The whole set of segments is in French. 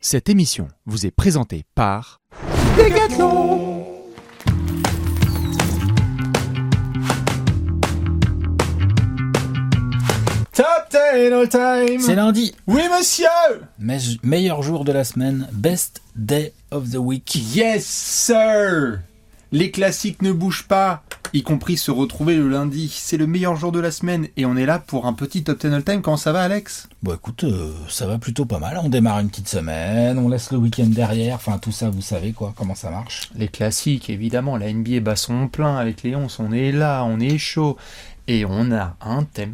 Cette émission vous est présentée par Decathlon. Top 10 all time. C'est lundi. Oui, monsieur. Meilleur jour de la semaine. Best day of the week. Yes, sir. Les classiques ne bougent pas, y compris se retrouver le lundi. C'est le meilleur jour de la semaine et on est là pour un petit top 10 all time. Comment ça va, Alex? Bon, écoute, ça va plutôt pas mal. On démarre une petite semaine, on laisse le week-end derrière. Enfin, tout ça, vous savez quoi, comment ça marche. Les classiques, évidemment. La NBA bat son plein avec les 11. On est là, on est chaud. Et on a un thème.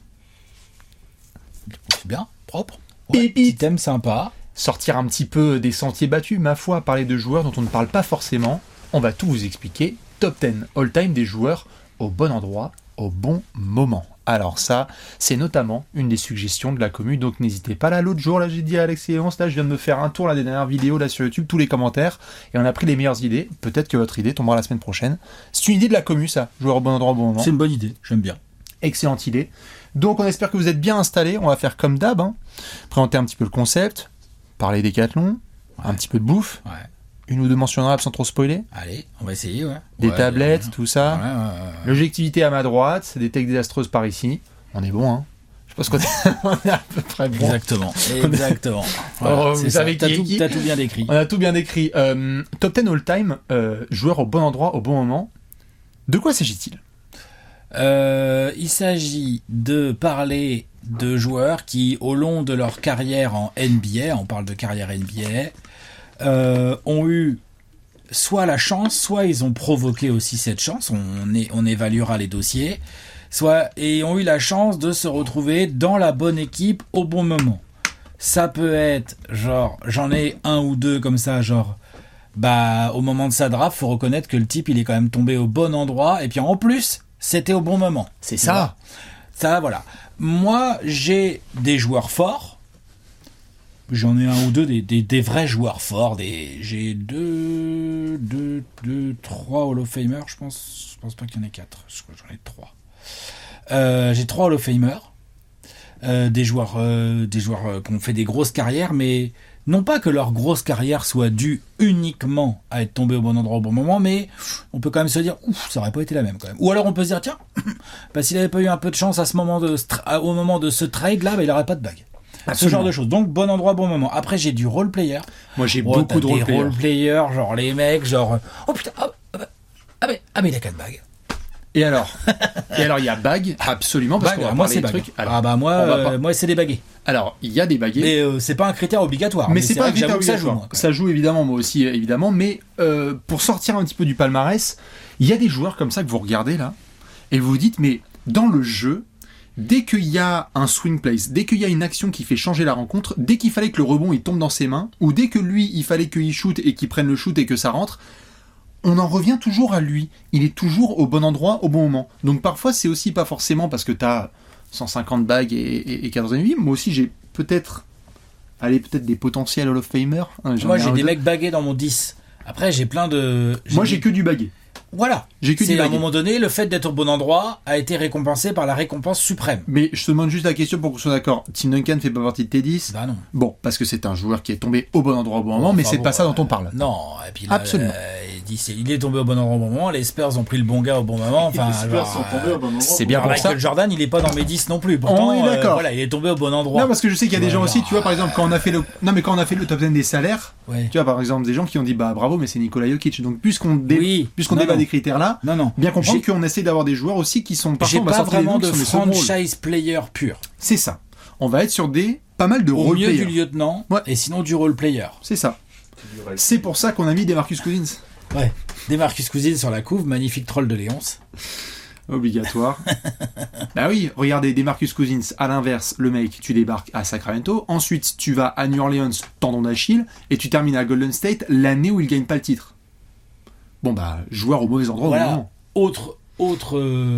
C'est bien, propre. Ouais, petit thème sympa. Sortir un petit peu des sentiers battus, ma foi, parler de joueurs dont on ne parle pas forcément. On va tout vous expliquer. Top 10 all-time des joueurs au bon endroit, au bon moment. Alors ça, c'est notamment une des suggestions de la commu, donc n'hésitez pas. Là, l'autre jour, là, j'ai dit à Alex et Léonce, là, je viens de me faire un tour là, des dernières vidéos là, sur YouTube, tous les commentaires, et on a pris les meilleures idées. Peut-être que votre idée tombera la semaine prochaine. C'est une idée de la commu, ça, joueur au bon endroit, au bon moment. C'est une bonne idée, j'aime bien. Excellente idée. Donc on espère que vous êtes bien installés. On va faire comme d'hab, présenter un petit peu le concept, parler Decathlon, un petit peu de bouffe. Ouais. Une ou deux mentions honorables sans trop spoiler. Allez, on va essayer, ouais. Des tablettes, tout ça. Ouais. L'objectivité à ma droite, des techs désastreuses par ici. On est bon, hein. Je pense qu'on est à peu près bon. Exactement. Voilà, vous savez qui est qui. T'as tout bien décrit. On a tout bien décrit. Top 10 all-time, joueur au bon endroit, au bon moment. De quoi s'agit-il ? Il s'agit de parler de joueurs qui, au long de leur carrière en NBA, on parle de carrière NBA, ont eu soit la chance, soit ils ont provoqué aussi cette chance, on évaluera les dossiers, et ont eu la chance de se retrouver dans la bonne équipe au bon moment. Ça peut être, genre, j'en ai un ou deux comme ça, genre, au moment de sa draft, faut reconnaître que le type, il est quand même tombé au bon endroit, et puis en plus, c'était au bon moment. C'est ça. Ça, voilà. Moi, j'ai des joueurs forts. J'en ai un ou deux, des vrais joueurs forts. J'ai trois Hall of Famers, je pense. Je pense pas qu'il y en ait 4. Je crois que j'en ai 3. J'ai 3 Hall of Famers. Des joueurs qui ont fait des grosses carrières, mais non pas que leur grosse carrière soit due uniquement à être tombé au bon endroit au bon moment, mais on peut quand même se dire, ça aurait pas été la même quand même. Ou alors on peut se dire, tiens, s'il avait pas eu un peu de chance au moment de ce trade là, il aurait pas de bague. Absolument. Ce genre de choses. Donc bon endroit, bon moment. Après j'ai du role player. Moi j'ai beaucoup de role players, genre les mecs, genre oh putain, mais il a 4 bagues. Et alors il y a bague, absolument, parce qu'on va moi parler c'est des bague. trucs. Alors, moi c'est des bagués. Alors, il y a des baguets. Mais c'est pas un critère obligatoire. Mais c'est pas un critère obligatoire. Ça joue évidemment, moi aussi évidemment, mais pour sortir un petit peu du palmarès, il y a des joueurs comme ça que vous regardez là, et vous vous dites, mais dans le jeu, dès qu'il y a un swing place, dès qu'il y a une action qui fait changer la rencontre, dès qu'il fallait que le rebond il tombe dans ses mains, ou dès que lui il fallait qu'il shoot et qu'il prenne le shoot et que ça rentre, on en revient toujours à lui. Il est toujours au bon endroit, au bon moment. Donc parfois c'est aussi pas forcément parce que t'as 150 bagues et 14,5. Moi aussi j'ai peut-être des potentiels Hall of Famer. Moi j'ai des mecs bagués dans mon 10. Après j'ai plein de... J'ai que du bagué. Voilà. C'est à un moment donné, le fait d'être au bon endroit a été récompensé par la récompense suprême. Mais je te demande juste la question pour qu'on soit d'accord. Tim Duncan fait pas partie de tes 10 ? Bah non. Bon, parce que c'est un joueur qui est tombé au bon endroit au bon moment, mais c'est pas ça dont on parle. Non, et puis là, absolument. Il est tombé au bon endroit au bon moment, les Spurs ont pris le bon gars au bon moment. Enfin, les Spurs sont tombés au bon endroit. C'est bien pour ça. Michael Jordan, il est pas dans mes 10 non plus. Pourtant, on est d'accord. Voilà, il est tombé au bon endroit. Non, parce que je sais qu'il y a des gens aussi, tu vois, par exemple, quand on a fait le top 10 des salaires, tu vois, par exemple, des gens qui ont dit, bravo, mais c'est Nikola Jokic. Donc, puisqu'on débat des critères là, bien comprendre qu'on essaie d'avoir des joueurs aussi qui sont parfois... J'ai pas vraiment de franchise player pur. C'est ça. On va être sur pas mal de role player. Au mieux du lieutenant, et sinon du role player. C'est ça. C'est pour ça qu'on a mis DeMarcus Cousins. Ouais, DeMarcus Cousins sur la couve, magnifique troll de Léonce. Obligatoire. Bah oui, regardez, DeMarcus Cousins, à l'inverse, le mec, tu débarques à Sacramento, ensuite tu vas à New Orleans, tendon d'Achille, et tu termines à Golden State l'année où il gagne pas le titre. Bon joueur au mauvais endroit au moment. Autre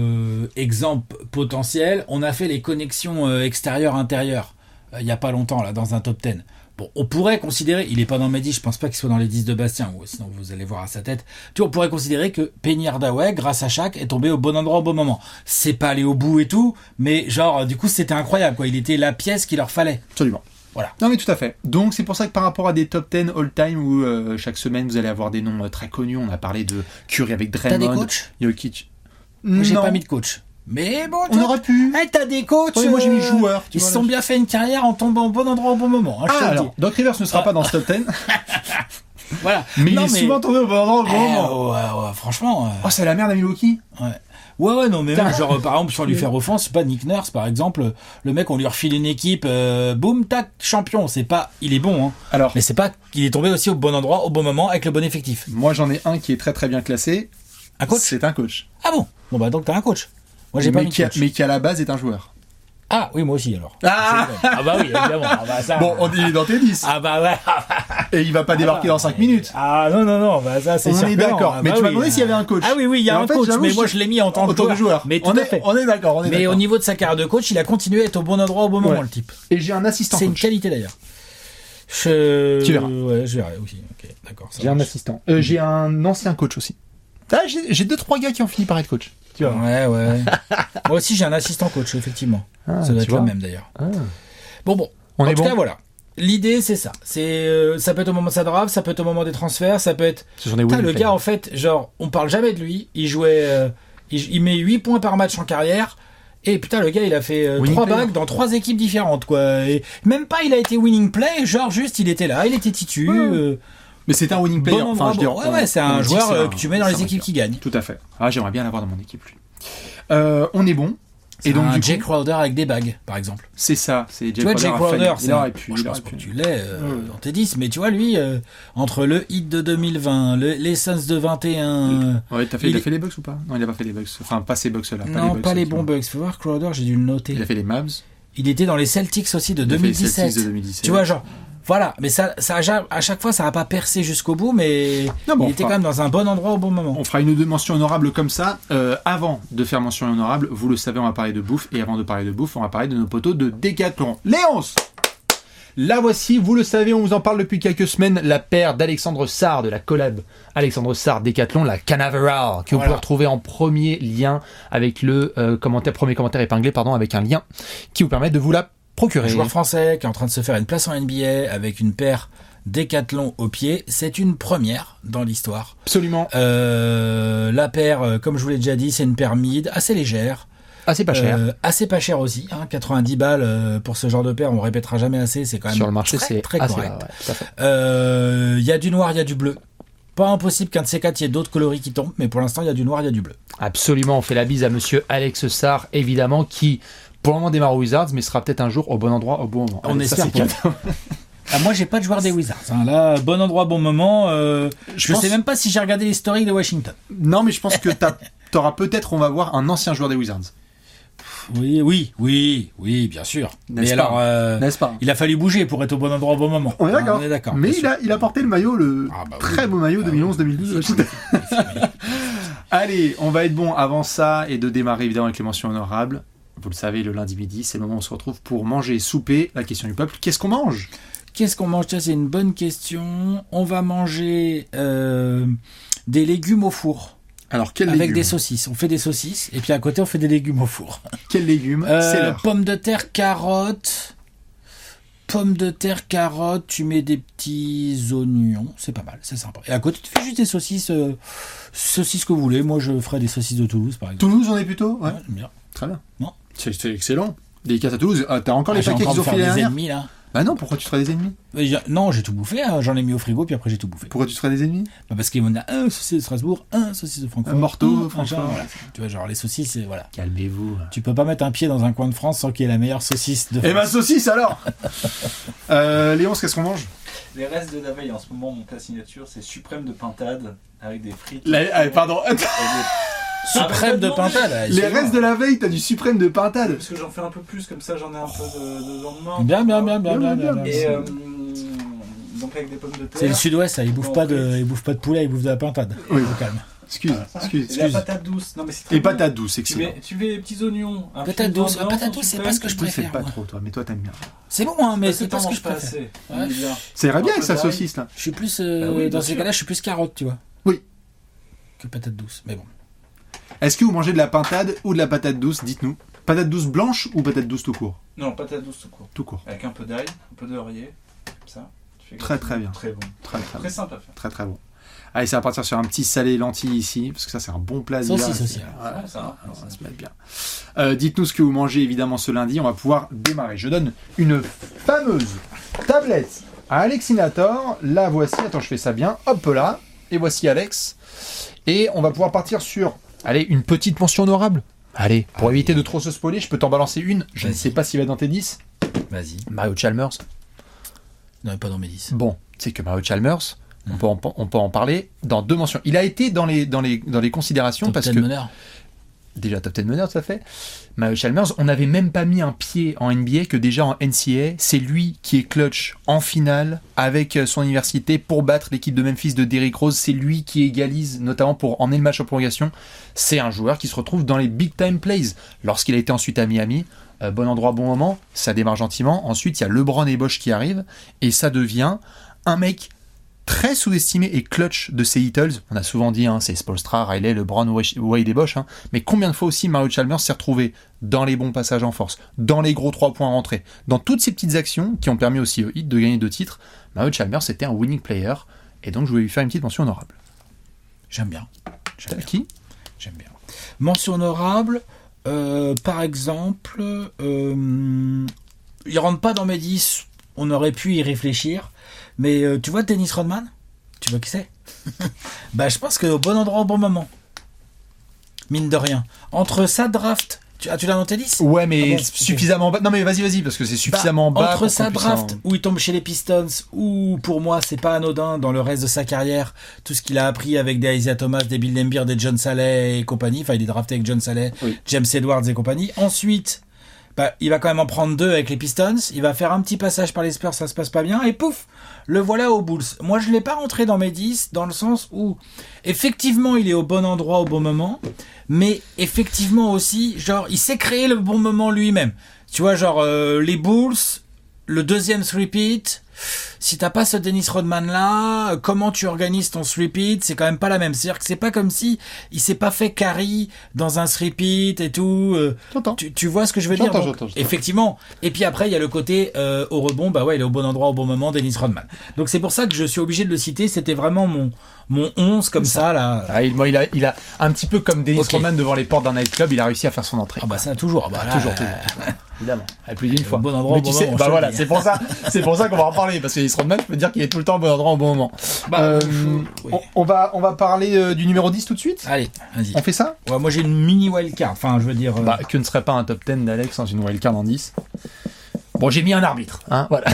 exemple potentiel, on a fait les connexions extérieures-intérieures il y a pas longtemps là dans un top 10. Bon, on pourrait considérer, il est pas dans mes 10, je pense pas qu'il soit dans les 10 de Bastien, ou sinon vous allez voir à sa tête. Tu vois, on pourrait considérer que Penny Hardaway, grâce à Shaq, est tombé au bon endroit au bon moment. C'est pas allé au bout et tout, mais genre, du coup, c'était incroyable, quoi. Il était la pièce qu'il leur fallait. Absolument. Voilà. Non mais tout à fait. Donc c'est pour ça que par rapport à des top 10 all-time où chaque semaine vous allez avoir des noms très connus, on a parlé de Curry avec T'as Draymond, des coachs? Jokic. Moi, j'ai Non. pas mis de coach. Mais bon, On aurait pu. t'as des coachs. Ouais, moi j'ai mis joueurs. Ils se sont bien fait une carrière en tombant au bon endroit au bon moment. Hein, je te le Alors, dis. Doc Rivers ne sera pas dans ce top 10, Voilà. mais Non, il est souvent tombé au bon endroit au bon moment. ouais, franchement. Oh, c'est la merde à Milwaukee. Ouais, non, mais même, genre, par exemple, sur lui faire offense, c'est pas Nick Nurse, par exemple, le mec, on lui refile une équipe, boum, tac, champion. C'est pas, il est bon, hein. Alors, Mais c'est pas qu'il est tombé aussi au bon endroit, au bon moment, avec le bon effectif. moi j'en ai un qui est très très bien classé. Un coach? C'est un coach. Ah bon? Bon, bah, donc t'as un coach. Moi, j'ai pas mis de coach. Mais qui à la base est un joueur. Ah, oui, moi aussi, alors. Ah Bah oui, évidemment. Ah, bah, ça. Bon, on est dans tes 10. Ah, bah ouais. Et il va pas débarquer dans 5 minutes. Ah, non, bah, ça, c'est On sûr est que non. d'accord. Ah, Mais bah tu m'as oui. demandé s'il y avait un coach. Ah oui, il y a Et en un fait, coach, j'avoue, mais moi, je l'ai mis en tant que joueur. Mais tout à fait. On est d'accord, Mais au niveau de sa carrière de coach, il a continué à être au bon endroit au bon moment, Ouais. le type. Et j'ai un assistant C'est une coach. qualité d'ailleurs. Tu verras. Ouais, je verrai aussi. Ok, d'accord. ça J'ai un marche. assistant. J'ai un ancien coach aussi. Ah, j'ai 2-3 gars qui ont fini par être coach. Tu vois. Ouais. Moi aussi, j'ai un assistant coach, effectivement. Ah, Ça doit tu être le vois. même d'ailleurs. Ah. Bon. On En est tout bon. cas, voilà. L'idée, c'est ça. Ça peut être au moment de sa draft, ça peut être au moment des transferts, ça peut être. Ce sont des Putain, winning le gars, fans. en fait, genre, on parle jamais de lui. Il jouait, il met 8 points par match en carrière. Et putain, le gars, il a fait Winning 3 player. bagues dans 3 équipes différentes, quoi. Et même pas, il a été winning play, genre juste, il était là, il était titu. Ouais. Mais c'est un winning player. Bon endroit, je veux dire, ouais, c'est un dit joueur c'est un- que tu mets dans c'est les un équipes vainqueur. qui gagnent. Tout à fait. Ah, j'aimerais bien l'avoir dans mon équipe, lui. On est bon. Et Et donc, un du Jake coup, Crowder avec des bagues, par exemple. c'est ça. C'est Tu vois, Jake Crowder, il aurait pu. je il pense aurait que pu. tu l'es dans tes 10, mais tu vois, lui, entre le hit de 2020, les Suns de 21... Ouais, il a fait les Bucks ou pas? Non, il a pas fait les Bucks. Enfin, pas ces Bucks-là. non, Bucks, pas les qui bons ont- Bucks. Faut voir, Crowder, j'ai dû le noter. Il a fait les Mavs. Il était dans les Celtics aussi de Il a fait les 2017. Celtics de 2017. Tu vois, genre, voilà. Mais ça à chaque fois, ça n'a pas percé jusqu'au bout, mais Non, bon, il était enfin, quand même dans un bon endroit au bon moment. On fera une ou deux mentions honorables comme ça. Avant de faire mention honorable, vous le savez, on va parler de bouffe. Et avant de parler de bouffe, on va parler de nos poteaux de Décathlon. Léonce! La voici, vous le savez, on vous en parle depuis quelques semaines, la paire d'Alexandre Sarr, de la collab Alexandre Sarr Décathlon, la Canaveral, que vous Voilà. pouvez retrouver en premier lien avec le premier commentaire épinglé, avec un lien qui vous permet de vous la procurer. Un joueur français qui est en train de se faire une place en NBA avec une paire Décathlon au pied, c'est une première dans l'histoire. Absolument. La paire, comme je vous l'ai déjà dit, c'est une paire mid, assez légère. Assez pas cher. Assez pas cher aussi, hein, 90 balles pour ce genre de paire, on répétera jamais assez, c'est quand même Sur le marché, très, c'est très assez correct. rare, ouais, tout à fait. Il y a du noir, il y a du bleu. Pas impossible qu'un de ces quatre, il y ait d'autres coloris qui tombent, mais pour l'instant, il y a du noir, il y a du bleu. Absolument, on fait la bise à monsieur Alex Sarr, évidemment, qui, pour le moment, démarre aux Wizards, mais sera peut-être un jour au bon endroit, au bon moment. On Allez, ça, espère c'est pour cadeau. Ah, moi, j'ai pas de joueur des Wizards. Hein. Là, bon endroit, bon moment. Je pense- sais même pas si j'ai regardé l'historique de Washington. Non, mais je pense que t'auras peut-être, on va voir, un ancien joueur des Wizards. Oui, bien sûr. N'est-ce Mais pas alors, N'est-ce pas? il a fallu bouger pour être au bon endroit au bon moment. On est d'accord. On est d'accord. Mais bien sûr. il a porté le maillot, Ah, bah oui. très beau maillot Ah, 2011-2012 de Washington. Allez, on va être bon avant ça et de démarrer évidemment avec les mentions honorables. Vous le savez, le lundi midi, c'est le moment où on se retrouve pour manger et souper. La question du peuple, qu'est-ce qu'on mange? Qu'est-ce qu'on mange? Ça, c'est une bonne question. On va manger des légumes au four. Alors, quels Avec légumes? des saucisses. On fait des saucisses et puis à côté on fait des légumes au four. Quels légumes? C'est l'heure. Pommes de terre, carottes. Pommes de terre, carottes, tu mets des petits oignons, c'est pas mal, c'est sympa. Et à côté tu fais juste des saucisses, saucisses que vous voulez. Moi je ferais des saucisses de Toulouse par exemple. Toulouse, on est plutôt? Ouais. Ouais, j'aime bien. Très bien. Non. C'est excellent. Dédicace à Toulouse. Ah, t'as encore les J'ai paquets encore qu'ils de ont faire filés des derrière? ennemis là. Bah non, pourquoi tu te ferais des ennemis? Non, j'ai tout bouffé, hein. J'en ai mis au frigo puis après j'ai tout bouffé. Pourquoi tu te ferais des ennemis? Bah, parce qu'il y en a un saucisse de Strasbourg, un saucisse de Francfort, Un Morteau, un Francfort. machin, voilà. Tu vois, genre les saucisses, c'est voilà. Calmez-vous. Tu peux pas mettre un pied dans un coin de France sans qu'il y ait la meilleure saucisse de Eh France. ben, saucisse alors! Léonce, qu'est-ce qu'on mange? Les restes de la veille, en ce moment, mon plat signature, c'est suprême de pintade avec des frites. Pardon. Et des- Suprême de pintade. Les restes de la veille, t'as du suprême de pintade. Parce que j'en fais un peu plus, comme ça j'en ai un peu de lendemain. Bien. Et donc avec des pommes de terre. C'est le sud-ouest, ça. Ils bouffent pas de poulet, ils bouffent de la pintade. Oui. Au calme. Excuse. Et la patate douce. Non, mais c'est très Et bon. patate douce, excellent. Tu mets les petits oignons. Un Patate filet de douce, viande patate blanche, douce, c'est suprême, pas ce que je Tu le fais préfère. pas moi. trop, toi, mais toi, t'aimes bien. C'est bon, hein, mais Parce c'est pas ce que je t'en manges préfère. assez. Ouais. On est bien. Ça irait bien Un avec peu sa d'ail. saucisse, là. Je suis plus, Bah oui, dans bien ces sûr. cas-là, je suis plus carotte, tu vois. Oui. Que patate douce, mais bon. Est-ce que vous mangez de la pintade ou de la patate douce? Dites-nous. Patate douce blanche ou patate douce tout court? Non, patate douce tout court. Tout court. Avec un peu d'ail, un peu de laurier, comme ça. Tu fais Très, gratiner. très bien. Très bon. Très très Très simple à faire. très très bon. Allez, ça va partir sur un petit salé lentilles ici, parce que ça c'est un bon plat d'hiver. Saucisse aussi. Ouais, Ouais, ça on va se mettre bien. Dites-nous ce que vous mangez évidemment ce lundi, on va pouvoir démarrer. Je donne une fameuse tablette à Alexinator. La voici, attends je fais ça bien, hop là, et voici Alex. Et on va pouvoir partir sur, allez, une petite mention honorable. Allez, pour éviter de trop se spoiler, je peux t'en balancer une. Je ne sais pas s'il va être dans tes 10. Vas-y. Mario Chalmers. Non, pas dans mes 10. Bon, c'est que Mario Chalmers, on peut en parler dans 2 mentions. Il a été dans les considérations parce que... meneur. Déjà top 10 meneur, ça fait. Mario Chalmers, on n'avait même pas mis un pied en NBA que déjà en NCAA, c'est lui qui est clutch en finale avec son université pour battre l'équipe de Memphis de Derrick Rose. C'est lui qui égalise, notamment pour emmener le match en prolongation. C'est un joueur qui se retrouve dans les big time plays. Lorsqu'il a été ensuite à Miami, bon endroit, bon moment, ça démarre gentiment. Ensuite, il y a LeBron et Bosh qui arrivent et ça devient un mec très sous-estimé et clutch de ces Heatles. On a souvent dit, c'est Spoelstra, Riley, LeBron, Wade et Bosh. Mais combien de fois aussi Mario Chalmers s'est retrouvé dans les bons passages en force, dans les gros 3 points rentrés, dans toutes ces petites actions qui ont permis aussi au Heat de gagner 2 titres. Mario Chalmers était un winning player et donc je voulais lui faire une petite mention honorable. J'aime bien. Qui? J'aime bien. Mention honorable, par exemple, il rentre pas dans mes 10, on aurait pu y réfléchir, mais tu vois Dennis Rodman? Tu vois qui c'est? Bah je pense qu'au bon endroit au bon moment. Mine de rien. Entre sa draft, tu l'as dans tes 10? Ouais, mais Ah bon, suffisamment bas. Non, mais vas-y, parce que c'est suffisamment bas. Entre pour sa qu'on puisse draft, où il tombe chez les Pistons, où pour moi c'est pas anodin dans le reste de sa carrière, tout ce qu'il a appris avec des Isaiah Thomas, des Bill Laimbeer, des John Saleh et compagnie, enfin il est drafté avec John Saleh, Oui. James Edwards et compagnie. Ensuite, il va quand même en prendre 2 avec les Pistons, il va faire un petit passage par les Spurs, ça se passe pas bien, et pouf, le voilà aux Bulls. Moi je l'ai pas rentré dans mes 10, dans le sens où effectivement il est au bon endroit au bon moment, mais effectivement aussi, genre, il sait créer le bon moment lui-même. Tu vois, genre, les Bulls, le deuxième three-peat, si t'as pas ce Dennis Rodman là, comment tu organises ton three-peat, c'est quand même pas la même. C'est-à-dire que c'est pas comme si il s'est pas fait carry dans un three-peat et tout. Tu vois ce que je veux dire? Donc, J'entends. effectivement. Et puis après, il y a le côté au rebond, bah ouais, il est au bon endroit au bon moment, Dennis Rodman. Donc c'est pour ça que je suis obligé de le citer. C'était vraiment mon 11 comme ça là. Ah, il a un petit peu comme Dennis Rodman devant les portes d'un nightclub, il a réussi à faire son entrée. Ah bah ça toujours. Bah, là, toujours. Évidemment, plus d'une fois. Au bon endroit, mais au tu bon sais, moment, bah je voilà, te le c'est pour ça qu'on va en parler, parce que Dennis Rodman, je peux te dire qu'il est tout le temps au bon endroit au bon moment. Oui. On va parler du numéro 10 tout de suite. Allez, vas-y. On fait ça? Ouais, moi j'ai une mini wildcard. Enfin, je veux dire. Que ne serait pas un top 10 d'Alex dans une wildcard en 10. Bon, j'ai mis un arbitre, hein, voilà.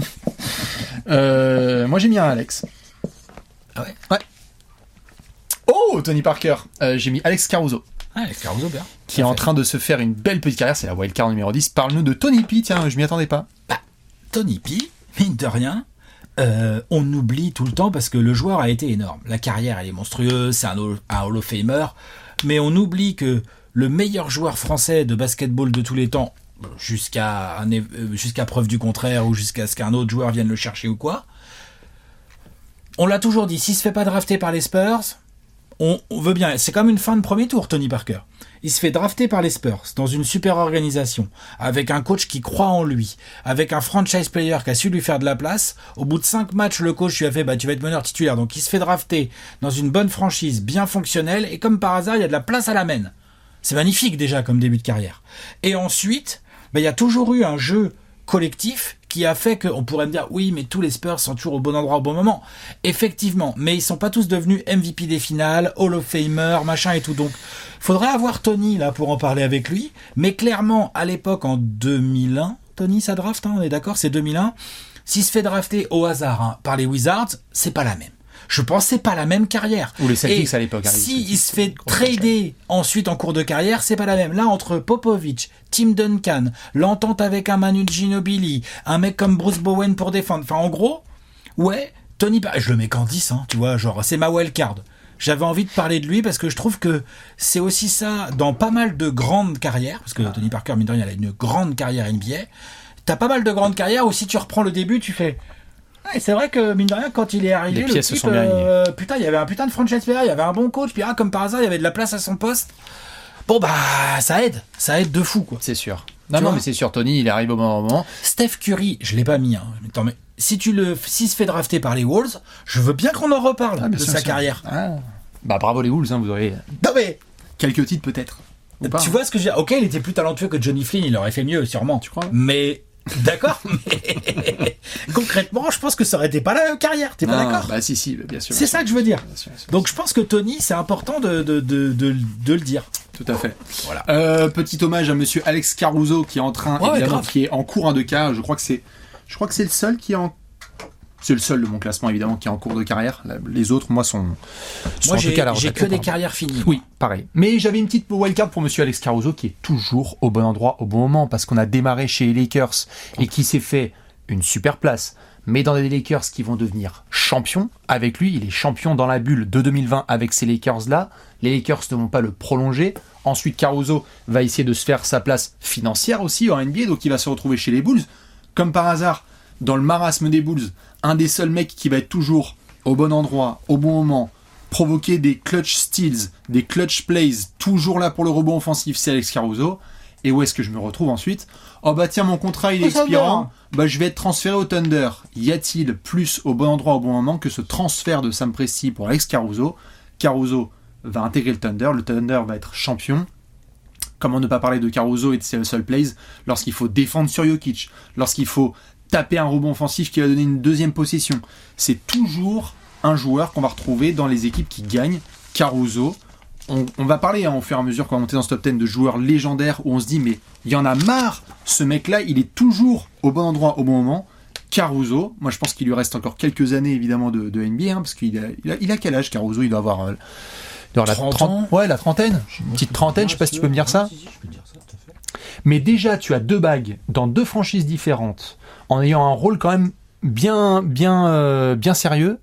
Moi j'ai mis un Alex. Ah ouais. Ouais. Oh, Tony Parker. J'ai mis Alex Caruso. Ah, Alex Caruso, bien. Qui est en train de se faire une belle petite carrière, c'est la wildcard numéro 10. Parle-nous de Tony P, tiens, je m'y attendais pas. Tony P, mine de rien, on oublie tout le temps parce que le joueur a été énorme. La carrière, elle est monstrueuse, c'est un Hall of Famer, mais on oublie que le meilleur joueur français de basketball de tous les temps, jusqu'à preuve du contraire ou jusqu'à ce qu'un autre joueur vienne le chercher ou quoi, on l'a toujours dit, s'il se fait pas drafter par les Spurs, on veut bien. C'est comme une fin de premier tour, Tony Parker. Il se fait drafter par les Spurs dans une super organisation, avec un coach qui croit en lui, avec un franchise player qui a su lui faire de la place. Au bout de 5 matchs, le coach lui a fait tu vas être meneur titulaire. Donc il se fait drafter dans une bonne franchise, bien fonctionnelle, et comme par hasard, il y a de la place à la main. C'est magnifique déjà comme début de carrière. Et ensuite, il y a toujours eu un jeu collectif qui a fait qu'on pourrait me dire oui mais tous les Spurs sont toujours au bon endroit au bon moment, effectivement, mais ils sont pas tous devenus MVP des finales, Hall of Famer, machin et tout, donc faudrait avoir Tony là pour en parler avec lui, mais clairement à l'époque en 2001, Tony sa draft, on est d'accord, c'est 2001, s'il se fait drafter au hasard par les Wizards, c'est pas la même. Je pense que c'est pas la même carrière. Ou les Celtics à l'époque. Si il se fait trader ensuite en cours de carrière, c'est pas la même. Là, entre Popovich, Tim Duncan, l'entente avec un Manu Ginobili, un mec comme Bruce Bowen pour défendre. Enfin, en gros, ouais, Tony Parker, je le mets qu'en 10, tu vois, genre, c'est ma wildcard. J'avais envie de parler de lui parce que je trouve que c'est aussi ça dans pas mal de grandes carrières, parce que Tony Parker, mine de rien, il a une grande carrière NBA. T'as pas mal de grandes carrières où si tu reprends le début, tu fais... Et c'est vrai que, mine de rien, quand il est arrivé, les pièces se sont bien alignées. putain, il y avait un putain de franchise player, il y avait un bon coach, puis comme par hasard, il y avait de la place à son poste. Bon bah ça aide de fou quoi. C'est sûr. Tu Non, vois mais c'est sûr, Tony, il arrive au bon moment. Steph Curry, je l'ai pas mis. Hein. Attends, mais s'il se fait drafter par les Wolves, je veux bien qu'on en reparle de sa carrière. Ah. Bah bravo les Wolves, vous aurez Non mais quelques titres peut-être. Ou pas, tu vois ce que je veux dire. Ok, il était plus talentueux que Johnny Flynn, il aurait fait mieux sûrement. Tu crois ? Mais d'accord. Mais concrètement, je pense que ça aurait été pas la même carrière. T'es pas d'accord ? Bah si, bien sûr. C'est ça que je veux dire. Bien sûr. Donc je pense que Tony, c'est important de le dire. Tout à fait. Voilà. Petit hommage à monsieur Alex Caruso qui est en train, évidemment, qui est en cours de carrière. Je crois que c'est le seul qui est en. C'est le seul de mon classement, évidemment, qui est en cours de carrière. Les autres, moi, sont moi, en tout cas à la retraite. j'ai que des carrières finies. Oui, pareil. Mais j'avais une petite wildcard pour monsieur Alex Caruso qui est toujours au bon endroit, au bon moment, parce qu'on a démarré chez les Lakers et qui s'est fait une super place. Mais dans des Lakers qui vont devenir champions, avec lui, il est champion dans la bulle de 2020 avec ces Lakers-là. Les Lakers ne vont pas le prolonger. Ensuite, Caruso va essayer de se faire sa place financière aussi en NBA, donc il va se retrouver chez les Bulls. Comme par hasard, dans le marasme des Bulls, un des seuls mecs qui va être toujours au bon endroit, au bon moment, provoquer des clutch steals, des clutch plays, toujours là pour le rebond offensif, c'est Alex Caruso. Et où est-ce que je me retrouve ensuite ? Oh bah tiens, mon contrat il est expirant, bah je vais être transféré au Thunder. Y a-t-il plus au bon endroit au bon moment que ce transfert de Sam Presti pour Alex Caruso ? Caruso va intégrer le Thunder va être champion. Comment ne pas parler de Caruso et de ses hustle plays lorsqu'il faut défendre sur Jokic, lorsqu'il faut taper un rebond offensif qui va donner une deuxième possession. C'est toujours un joueur qu'on va retrouver dans les équipes qui gagnent. Caruso, on va parler au fur et à mesure qu'on va monter dans ce top 10 de joueurs légendaires où on se dit mais il y en a marre, ce mec-là, il est toujours au bon endroit, au bon moment. Caruso, moi je pense qu'il lui reste encore quelques années évidemment de NBA, parce qu'il a quel âge Caruso ? Il doit avoir la 30 ans. Ouais, la trentaine. Petite trentaine, je sais pas si tu peux me dire ça. Si, je peux dire ça, tout à fait. Mais déjà, tu as 2 bagues dans 2 franchises différentes, en ayant un rôle quand même bien sérieux.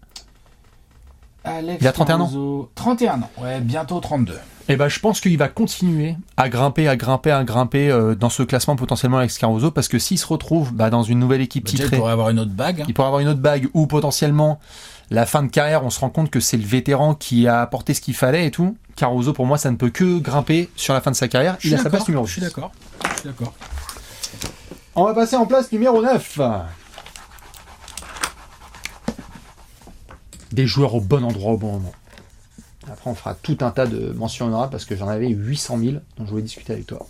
Alex il a 31 ans. Caruso, 31 ans, ouais, bientôt 32. Et ben, je pense qu'il va continuer à grimper dans ce classement potentiellement Alex Caruso, parce que s'il se retrouve dans une nouvelle équipe Il titrée, pourrait avoir une autre bague. il pourrait avoir une autre bague, ou potentiellement la fin de carrière, on se rend compte que c'est le vétéran qui a apporté ce qu'il fallait et tout. Caruso, pour moi, ça ne peut que grimper sur la fin de sa carrière. Il a sa place numéro 10. Je suis d'accord. On va passer en place numéro 9. Des joueurs au bon endroit au bon moment. Après, on fera tout un tas de mentions honorables parce que j'en avais 800 000 dont je voulais discuter avec toi.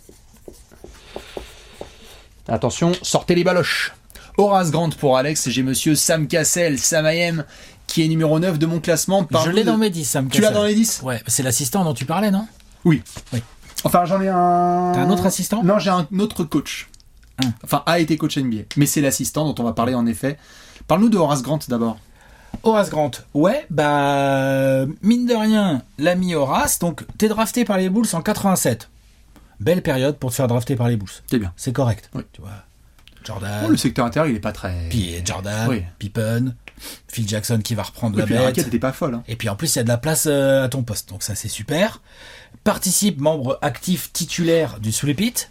Attention, sortez les baloches. Horace Grant pour Alex, j'ai monsieur Sam Cassell, Sam I.M., qui est numéro 9 de mon classement. Je l'ai dans mes 10, Sam Cassell. Tu l'as dans les 10 ? Ouais, c'est l'assistant dont tu parlais, non ? Oui. Enfin, j'en ai un... T'as un autre assistant ? Non, j'ai un autre coach. Enfin, a été coach NBA. Mais c'est l'assistant dont on va parler en effet. Parle-nous de Horace Grant d'abord. Horace Grant, ouais, mine de rien, l'ami Horace, donc t'es drafté par les Bulls en 87. Belle période pour te faire drafter par les Bulls. C'est bien. C'est correct. Oui. Tu vois, Jordan. Le secteur intérieur, il est pas très... Puis Jordan, Oui. Pippen, Phil Jackson qui va reprendre Oui, la puis la bête. raquette était pas folle. Hein. Et puis en plus, il y a de la place à ton poste, donc ça c'est super. Participe, membre actif titulaire du Sweep It.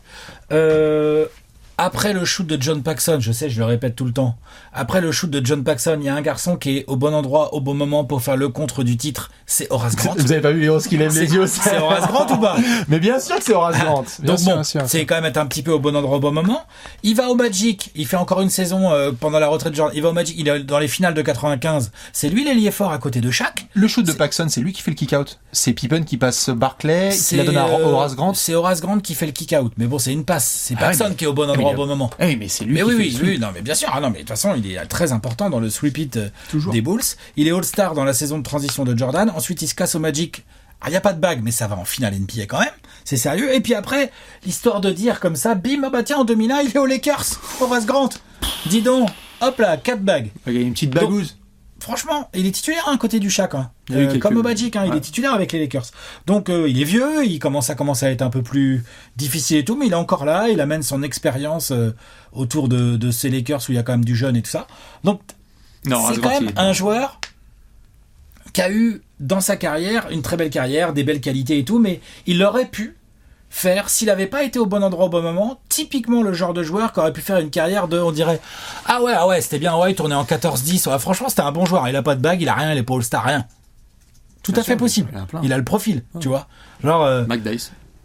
Après le shoot de John Paxson, je sais, je le répète tout le temps. Après le shoot de John Paxson, il y a un garçon qui est au bon endroit, au bon moment pour faire le contre du titre. C'est Horace Grant. Vous avez pas vu Léo ce qu'il lève les yeux? C'est Horace Grant ou pas? Mais bien sûr que c'est Horace Grant. Donc bon, c'est quand même être un petit peu au bon endroit au bon moment. Il va au Magic, il fait encore une saison pendant la retraite de Jordan. Il va au Magic, il est dans les finales de 95. C'est lui l'ailier fort à côté de Shaq. Le shoot de Paxson, c'est lui qui fait le kick-out. C'est Pippen qui passe Barclay, qui la donne à Horace Grant. C'est Horace Grant qui fait le kick-out. Mais bon, c'est une passe. C'est Paxson qui est au bon endroit au bon moment. Oui, mais c'est lui mais qui oui, fait oui, non, mais bien sûr. Ah non, mais de toute façon, il est très important dans le sweep it des Bulls. Il est All-Star dans la saison de transition de Jordan. Ensuite, il se casse au Magic. Il n'y a pas de bague, mais ça va en finale NBA quand même. C'est sérieux. Et puis après, l'histoire de dire comme ça, bim, ah bah tiens, en 2001, il est aux Lakers. Horace Grant. Dis donc, hop là, 4 bagues. Il y a une petite bagouze. Franchement, il est titulaire à côté du Shaq. Hein. Oui, comme au Magic, il est titulaire avec les Lakers. Donc il est vieux, il commence à être un peu plus difficile et tout, mais il est encore là, il amène son expérience autour de ces Lakers où il y a quand même du jeune et tout ça. Donc c'est quand même un joueur qui a eu dans sa carrière une très belle carrière, des belles qualités et tout, mais il aurait pu faire, s'il n'avait pas été au bon endroit au bon moment, typiquement le genre de joueur qui aurait pu faire une carrière de, on dirait, ah ouais, c'était bien, ouais, il tournait en 14-10, ouais, franchement, c'était un bon joueur, il a pas de bague, il a rien, il est pas All-Star, rien. Tout à fait possible. Il a le profil, tu vois. Genre, McDice.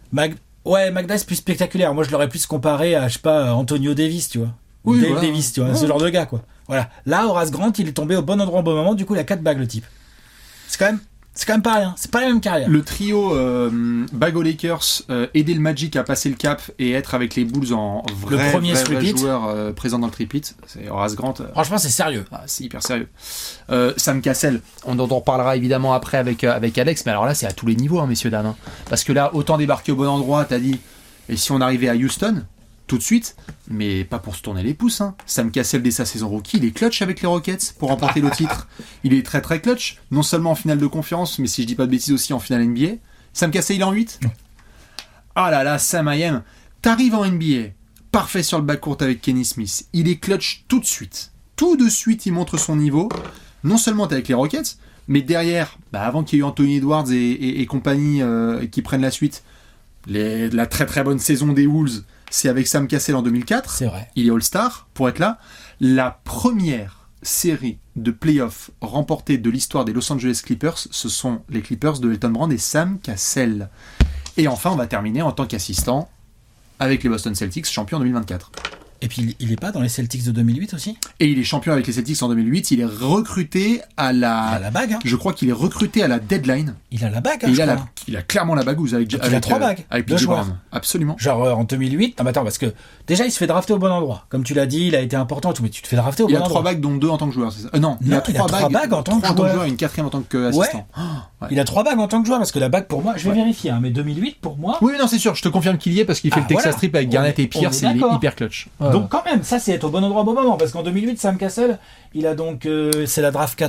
Magda c'est plus spectaculaire. Moi je l'aurais plus comparé à, je sais pas, Antonio Davis, tu vois. Ou Oui, Dave voilà. Davis, tu vois, ce genre de gars, quoi. Voilà. Là, Horace Grant, il est tombé au bon endroit au bon moment, du coup, il a 4 bagues, le type. C'est quand même pas rien. C'est pas la même carrière. Le trio bague aux Lakers, aider le Magic à passer le cap et être avec les Bulls en vrai joueur présent dans le tripit, c'est Horace Grant. Franchement, c'est sérieux. C'est hyper sérieux. Sam Cassell, dont on reparlera évidemment après avec Alex, mais alors là, c'est à tous les niveaux, hein, messieurs, dames. Hein. Parce que là, autant débarquer au bon endroit, t'as dit, et si on arrivait à Houston tout de suite, mais pas pour se tourner les pouces. Hein. Sam Cassell, dès sa saison rookie, il est clutch avec les Rockets pour remporter le titre. Il est très très clutch, non seulement en finale de conférence, mais si je dis pas de bêtises aussi en finale NBA. Sam Cassell, il est en 8 ? Ah là là, Sam IM, t'arrives en NBA, parfait sur le backcourt avec Kenny Smith. Il est clutch tout de suite. Tout de suite, il montre son niveau. Non seulement t'es avec les Rockets, mais derrière, avant qu'il y ait eu Anthony Edwards et compagnie qui prennent la suite, la très très bonne saison des Wolves, c'est avec Sam Cassell en 2004. C'est vrai. Il est All-Star pour être là. La première série de playoffs remportée de l'histoire des Los Angeles Clippers, ce sont les Clippers de Elton Brand et Sam Cassell. Et enfin, on va terminer en tant qu'assistant avec les Boston Celtics, champion en 2024. Et puis, il est pas dans les Celtics de 2008 aussi ? Et il est champion avec les Celtics en 2008. Il est recruté à la... Il a la bague, hein. Je crois qu'il est recruté à la deadline. Il a la bague, hein, Et je crois. il a clairement la bagouze avec... Donc il a 3 bagues avec de PJ joueur. Brown. Absolument. Genre en 2008, non mais attends, parce que déjà il se fait drafter au bon endroit. Comme tu l'as dit, il a été important et tout, mais tu te fais drafter au Il bon a endroit. 3 bagues, dont 2 en tant que joueur. C'est ça. Non, Non, il a trois bagues en tant que joueur. Et une 4e en tant qu'assistant. Ouais. Il a 3 bagues en tant que joueur, parce que la bague pour moi, je vais vérifier, hein, mais 2008 pour moi. Oui, non, c'est sûr, je te confirme qu'il y est parce qu'il fait le Texas voilà. Strip avec Garnett et Pierce, On est il est d'accord. hyper clutch. Donc quand même, ça c'est être au bon endroit au bon moment, parce qu'en 2008, Sam Cassell, il a donc, c'est la draft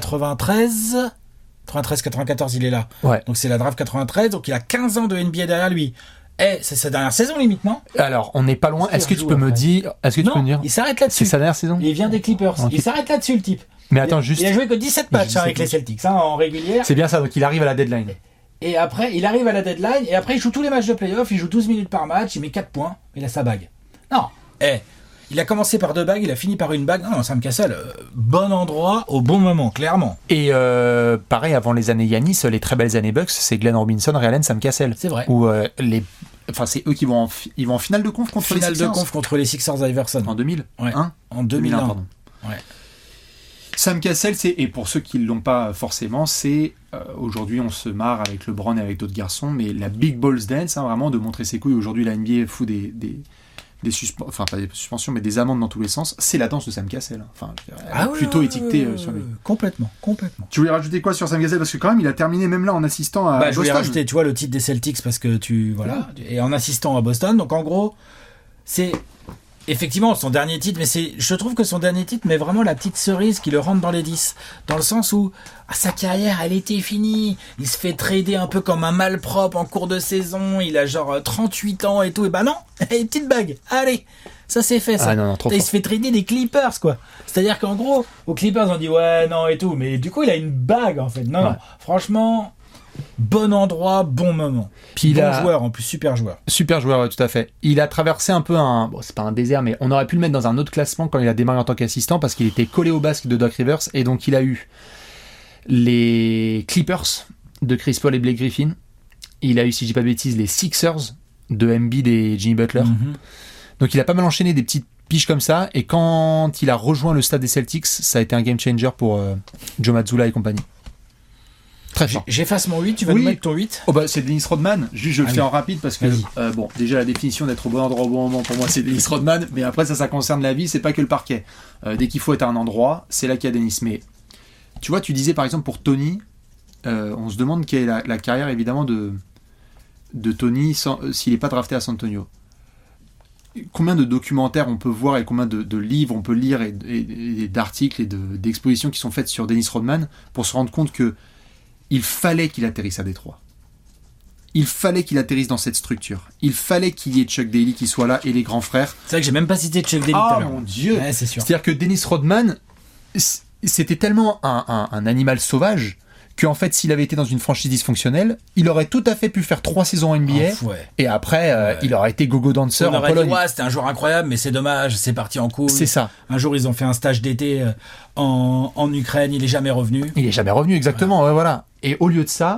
93-94, il est là. Ouais. Donc c'est la draft 93, donc il a 15 ans de NBA derrière lui. C'est sa dernière saison limite, non ? Alors, on n'est pas loin. Est-ce que tu peux me dire, Il s'arrête là-dessus. c'est sa dernière saison ? Il vient des Clippers. Ok. Il s'arrête là-dessus, le type. Mais attends, juste. Il a joué que 17 matchs avec les Celtics, en régulière. C'est bien ça, donc il arrive à la deadline. Et après, il arrive à la deadline, et après, il joue tous les matchs de playoff, il joue 12 minutes par match, il met 4 points, il a sa bague. Non, il a commencé par 2 bagues, il a fini par une bague. Non, Sam Cassell, bon endroit, au bon moment, clairement. Et pareil, avant les années Giannis, les très belles années Bucks, c'est Glenn Robinson, Ray Allen, Sam Cassell. C'est vrai. Où c'est eux qui vont ils vont en finale de conf contre Finale les de Sixers. conf contre les Sixers Iverson. En 2000. Ouais. Hein En 2001. pardon. Ouais. Sam Cassell, et pour ceux qui ne l'ont pas forcément, c'est aujourd'hui on se marre avec LeBron et avec d'autres garçons, mais la Big Balls Dance, vraiment de montrer ses couilles. Aujourd'hui, la NBA fout des pas des suspensions, mais des amendes dans tous les sens. C'est la danse de Sam Cassell. Enfin, plutôt étiqueté sur lui. Complètement. Tu voulais rajouter quoi sur Sam Cassell ? Parce que quand même, il a terminé même là en assistant à Boston. Je voulais rajouter, tu vois, le titre des Celtics parce que et en assistant à Boston. Donc en gros, c'est effectivement son dernier titre, mais je trouve que son dernier titre met vraiment la petite cerise qui le rentre dans les 10. Dans le sens où sa carrière, elle était finie. Il se fait trader un peu comme un malpropre en cours de saison. Il a genre 38 ans et tout. Et non, une petite bague. Allez, ça c'est fait ça. Il se fait trader des Clippers, quoi. C'est-à-dire qu'en gros, aux Clippers on dit ouais, non et tout. Mais du coup, il a une bague en fait. Non, franchement... Bon endroit, bon moment. Puis joueur en plus, super joueur. Super joueur, tout à fait. Il a traversé un peu c'est pas un désert, mais on aurait pu le mettre dans un autre classement quand il a démarré en tant qu'assistant parce qu'il était collé au basque de Doc Rivers et donc il a eu les Clippers de Chris Paul et Blake Griffin. Il a eu, si je dis pas de bêtises, les Sixers de Embiid et Jimmy Butler. Donc il a pas mal enchaîné des petites piges comme ça et quand il a rejoint le stade des Celtics, ça a été un game changer pour Joe Mazzulla et compagnie. Très fort. J'efface mon 8, tu vas nous mettre ton 8 ? C'est Dennis Rodman. Juste, je le fais en rapide parce que, déjà, la définition d'être au bon endroit au bon moment, pour moi, c'est Dennis Rodman. Mais après, ça concerne la vie, c'est pas que le parquet. Dès qu'il faut être à un endroit, c'est là qu'il y a Dennis. Mais, tu vois, tu disais, par exemple, pour Tony, on se demande quelle est la carrière, évidemment, de Tony s'il n'est pas drafté à San Antonio. Combien de documentaires on peut voir et combien de livres on peut lire et d'articles et d'expositions qui sont faites sur Dennis Rodman pour se rendre compte que il fallait qu'il atterrisse à Détroit. Il fallait qu'il atterrisse dans cette structure. Il fallait qu'il y ait Chuck Daly qui soit là et les grands frères. C'est vrai que j'ai même pas cité Chuck Daly tout à l'heure. Oh mon Dieu, c'est sûr. C'est-à-dire que Dennis Rodman, c'était tellement un animal sauvage qu'en fait, s'il avait été dans une franchise dysfonctionnelle, il aurait tout à fait pu faire 3 saisons en NBA et après, il aurait été go-go dancer en Pologne. Dit, c'était un joueur incroyable, mais c'est dommage, c'est parti en couille. C'est ça. Un jour, ils ont fait un stage d'été en Ukraine, il est jamais revenu. Il est jamais revenu, exactement, voilà. Et au lieu de ça,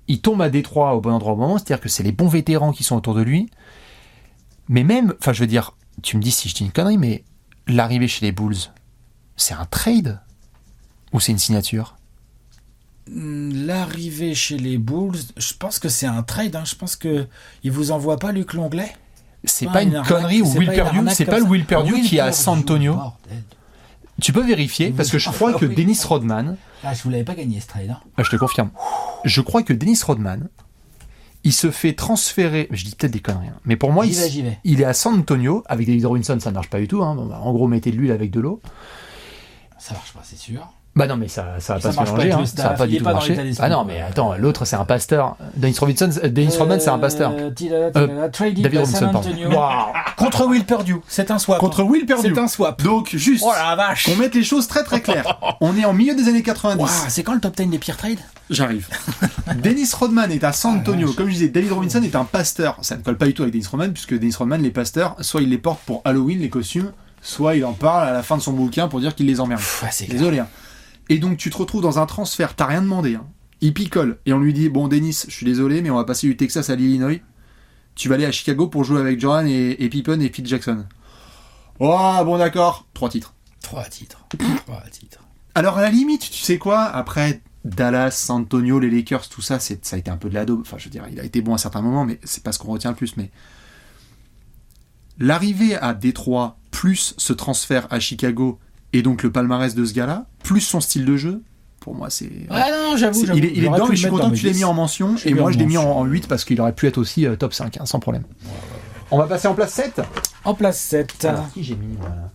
il tombe à Détroit au bon endroit au bon moment, c'est-à-dire que c'est les bons vétérans qui sont autour de lui. Mais même, enfin je veux dire, tu me dis si je dis une connerie, mais l'arrivée chez les Bulls, c'est un trade ou c'est une signature? L'arrivée chez les Bulls, je pense que c'est un trade. Je pense que il vous envoie pas Luc Longley. C'est pas une connerie ou Will Perdue, c'est pas le Will Perdue qui est à San Antonio. Bordel. Tu peux vérifier parce que je crois que Dennis Rodman. Ah, je vous l'avais pas gagné ce trade. Je te confirme. Je crois que Dennis Rodman, il se fait transférer. Je dis peut-être des conneries, mais pour moi, J'y vais. il est à San Antonio avec David Robinson, ça ne marche pas du tout. En gros, mettez de l'huile avec de l'eau. Ça marche pas, c'est sûr. Bah non, mais ça va pas se marche pas mélanger, avec le ça va staff, pas il du est tout pas dans marcher. l'état d'esprit. Ah non, mais attends, l'autre c'est un pasteur. Dennis Rodman c'est un pasteur. Traded David à San Robinson, pardon. Antonio. Waouh. Contre Will Perdue, c'est un swap. Contre Will Perdue. C'est un swap. Donc juste, Oh la vache. qu'on mette les choses très très claires. On est en milieu des années 90. Waouh, c'est quand le top 10 des pires trades? J'arrive. Dennis Rodman est à San Antonio. Comme je disais, David Robinson est un pasteur. Ça ne colle pas du tout avec Dennis Rodman, puisque Dennis Rodman, les pasteurs, soit il les porte pour Halloween, les costumes, soit il en parle à la fin de son bouquin pour dire qu'il les emmerde. C'est Désolé. Et donc tu te retrouves dans un transfert, t'as rien demandé. Il picole. Et on lui dit, bon Dennis, je suis désolé, mais on va passer du Texas à l'Illinois. Tu vas aller à Chicago pour jouer avec Jordan et Pippen et Phil Jackson. Oh, bon d'accord. 3 titres. 3 titres. Alors à la limite, tu sais quoi, après Dallas, San Antonio, les Lakers, tout ça, ça a été un peu de la daube. Enfin, je veux dire, il a été bon à certains moments, mais c'est pas ce qu'on retient le plus. Mais l'arrivée à Détroit, plus ce transfert à Chicago, et donc le palmarès de ce gars-là, plus son style de jeu, pour moi, c'est... Ah non, j'avoue. Il est J'aurais dedans, pu mais je suis le mettre content dans que tu mes l'aies mis en mention, et moi je l'ai mis en 8 parce qu'il aurait pu être aussi top 5, sans problème. On va passer en place 7. En place 7. Alors, qui j'ai mis, voilà.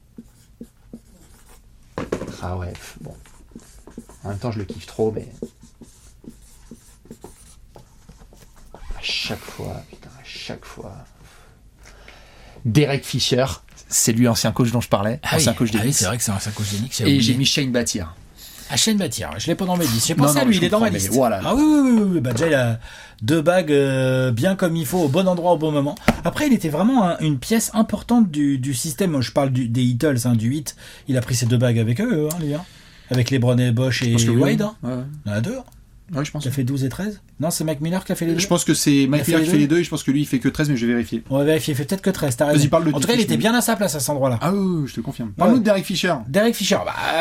Ah ouais, bon. En même temps, je le kiffe trop, mais... À chaque fois. Derek Fisher, c'est lui, ancien coach dont je parlais. Ancien coach des Knicks. c'est vrai que c'est un ancien coach des Knicks. Et j'ai mis Shane Battier. À Shane Battier, je l'ai pas dans mes listes. J'ai Non, pensé à non, lui, je il est dans ma comprends, liste. mais voilà. Ah oui. Bah, déjà, il a 2 bagues bien comme il faut, au bon endroit, au bon moment. Après, il était vraiment une pièce importante du système. Moi, je parle des Heatles, du 8. Il a pris ses 2 bagues avec eux, lui. Avec LeBron et Bosch et Wade. Ouais. Il y en a 2. Ouais, je pense. Qui a fait 12 et 13. Non, c'est Mac Miller qui a fait les 2. Je pense que c'est Mike Miller qui les fait les 2 et je pense que lui il fait que 13, mais je vais vérifier. On va vérifier, il fait peut-être que 13, t'as raison. Vas-y, parle de En tout cas, il Derek était Fisher. bien à sa place à cet endroit-là. Ah oui, je te confirme. Parle-nous de Derek Fisher. Derek Fisher,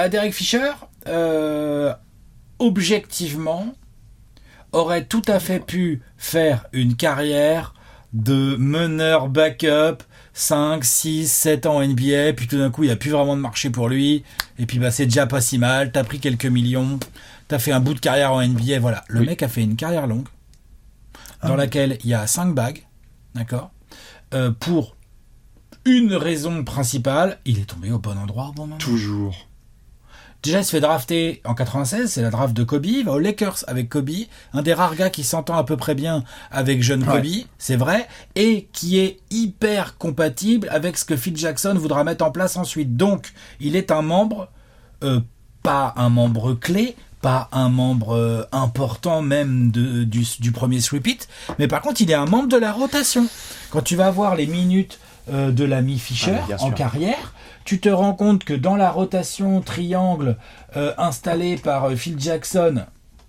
objectivement, aurait tout à fait pu faire une carrière de meneur backup 5, 6, 7 ans en NBA, puis tout d'un coup il n'y a plus vraiment de marché pour lui, et puis c'est déjà pas si mal, t'as pris quelques millions, t'as fait un bout de carrière en NBA, voilà. Le mec a fait une carrière longue, dans laquelle il y a 5 bagues, d'accord, pour une raison principale, il est tombé au bon endroit au bon moment. Toujours. Déjà, il se fait drafter en 96, c'est la draft de Kobe, il va aux Lakers avec Kobe, un des rares gars qui s'entend à peu près bien avec jeune Kobe, c'est vrai, et qui est hyper compatible avec ce que Phil Jackson voudra mettre en place ensuite. Donc, il est un membre, pas un membre clé, pas un membre important même du premier three-peat, mais par contre, il est un membre de la rotation. Quand tu vas voir les minutes de l'ami Fisher en carrière, tu te rends compte que dans la rotation triangle installée par Phil Jackson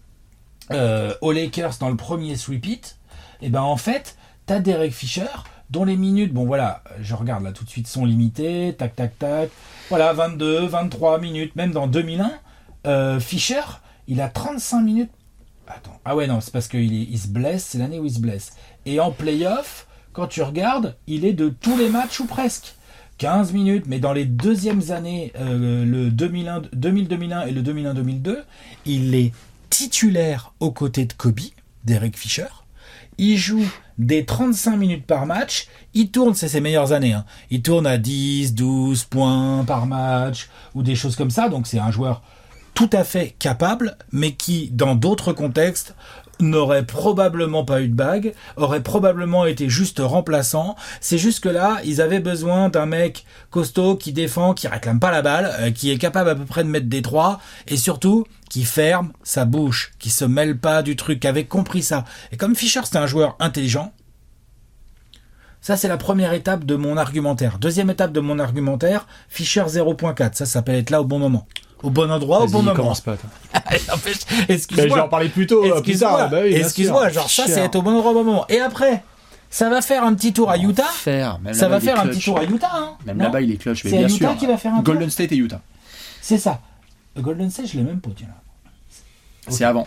aux Lakers dans le premier three-peat, et ben en fait, t'as Derek Fisher dont les minutes, bon voilà, je regarde là tout de suite, sont limitées, tac, voilà, 22, 23 minutes, même dans 2001, Fisher, il a 35 minutes. Attends, ah ouais, non, c'est parce qu'il se blesse, c'est l'année où il se blesse. Et en play-off, quand tu regardes, il est de tous les matchs ou presque. 15 minutes, mais dans les deuxièmes années, le 2000-2001 et le 2001-2002, il est titulaire aux côtés de Kobe, Derek Fisher. Il joue des 35 minutes par match. Il tourne, c'est ses meilleures années, il tourne à 10, 12 points par match, ou des choses comme ça. Donc c'est un joueur tout à fait capable, mais qui, dans d'autres contextes, n'aurait probablement pas eu de bague, aurait probablement été juste remplaçant. C'est juste que là, ils avaient besoin d'un mec costaud qui défend, qui réclame pas la balle, qui est capable à peu près de mettre des 3, et surtout qui ferme sa bouche, qui se mêle pas du truc, qui avait compris ça. Et comme Fisher c'était un joueur intelligent, Ça, c'est la première étape de mon argumentaire. Deuxième étape de mon argumentaire, Fischer 0.4. Ça s'appelle être là au bon moment. Au bon endroit, au bon moment. Commence pas, toi. Excuse-moi. Je vais en parler plus tôt, plus tard. Bah oui, bien Excuse-moi, sûr. genre ça, c'est être au bon endroit, au bon moment. Et après, ça va faire un petit tour à Utah. Ça va faire un petit tour à Utah, hein. Même non là-bas, il est clutch, mais c'est bien Utah sûr. qui va faire un Golden tour. State et Utah. C'est ça. Le Golden State, je l'ai même pas, tiens là. C'est avant.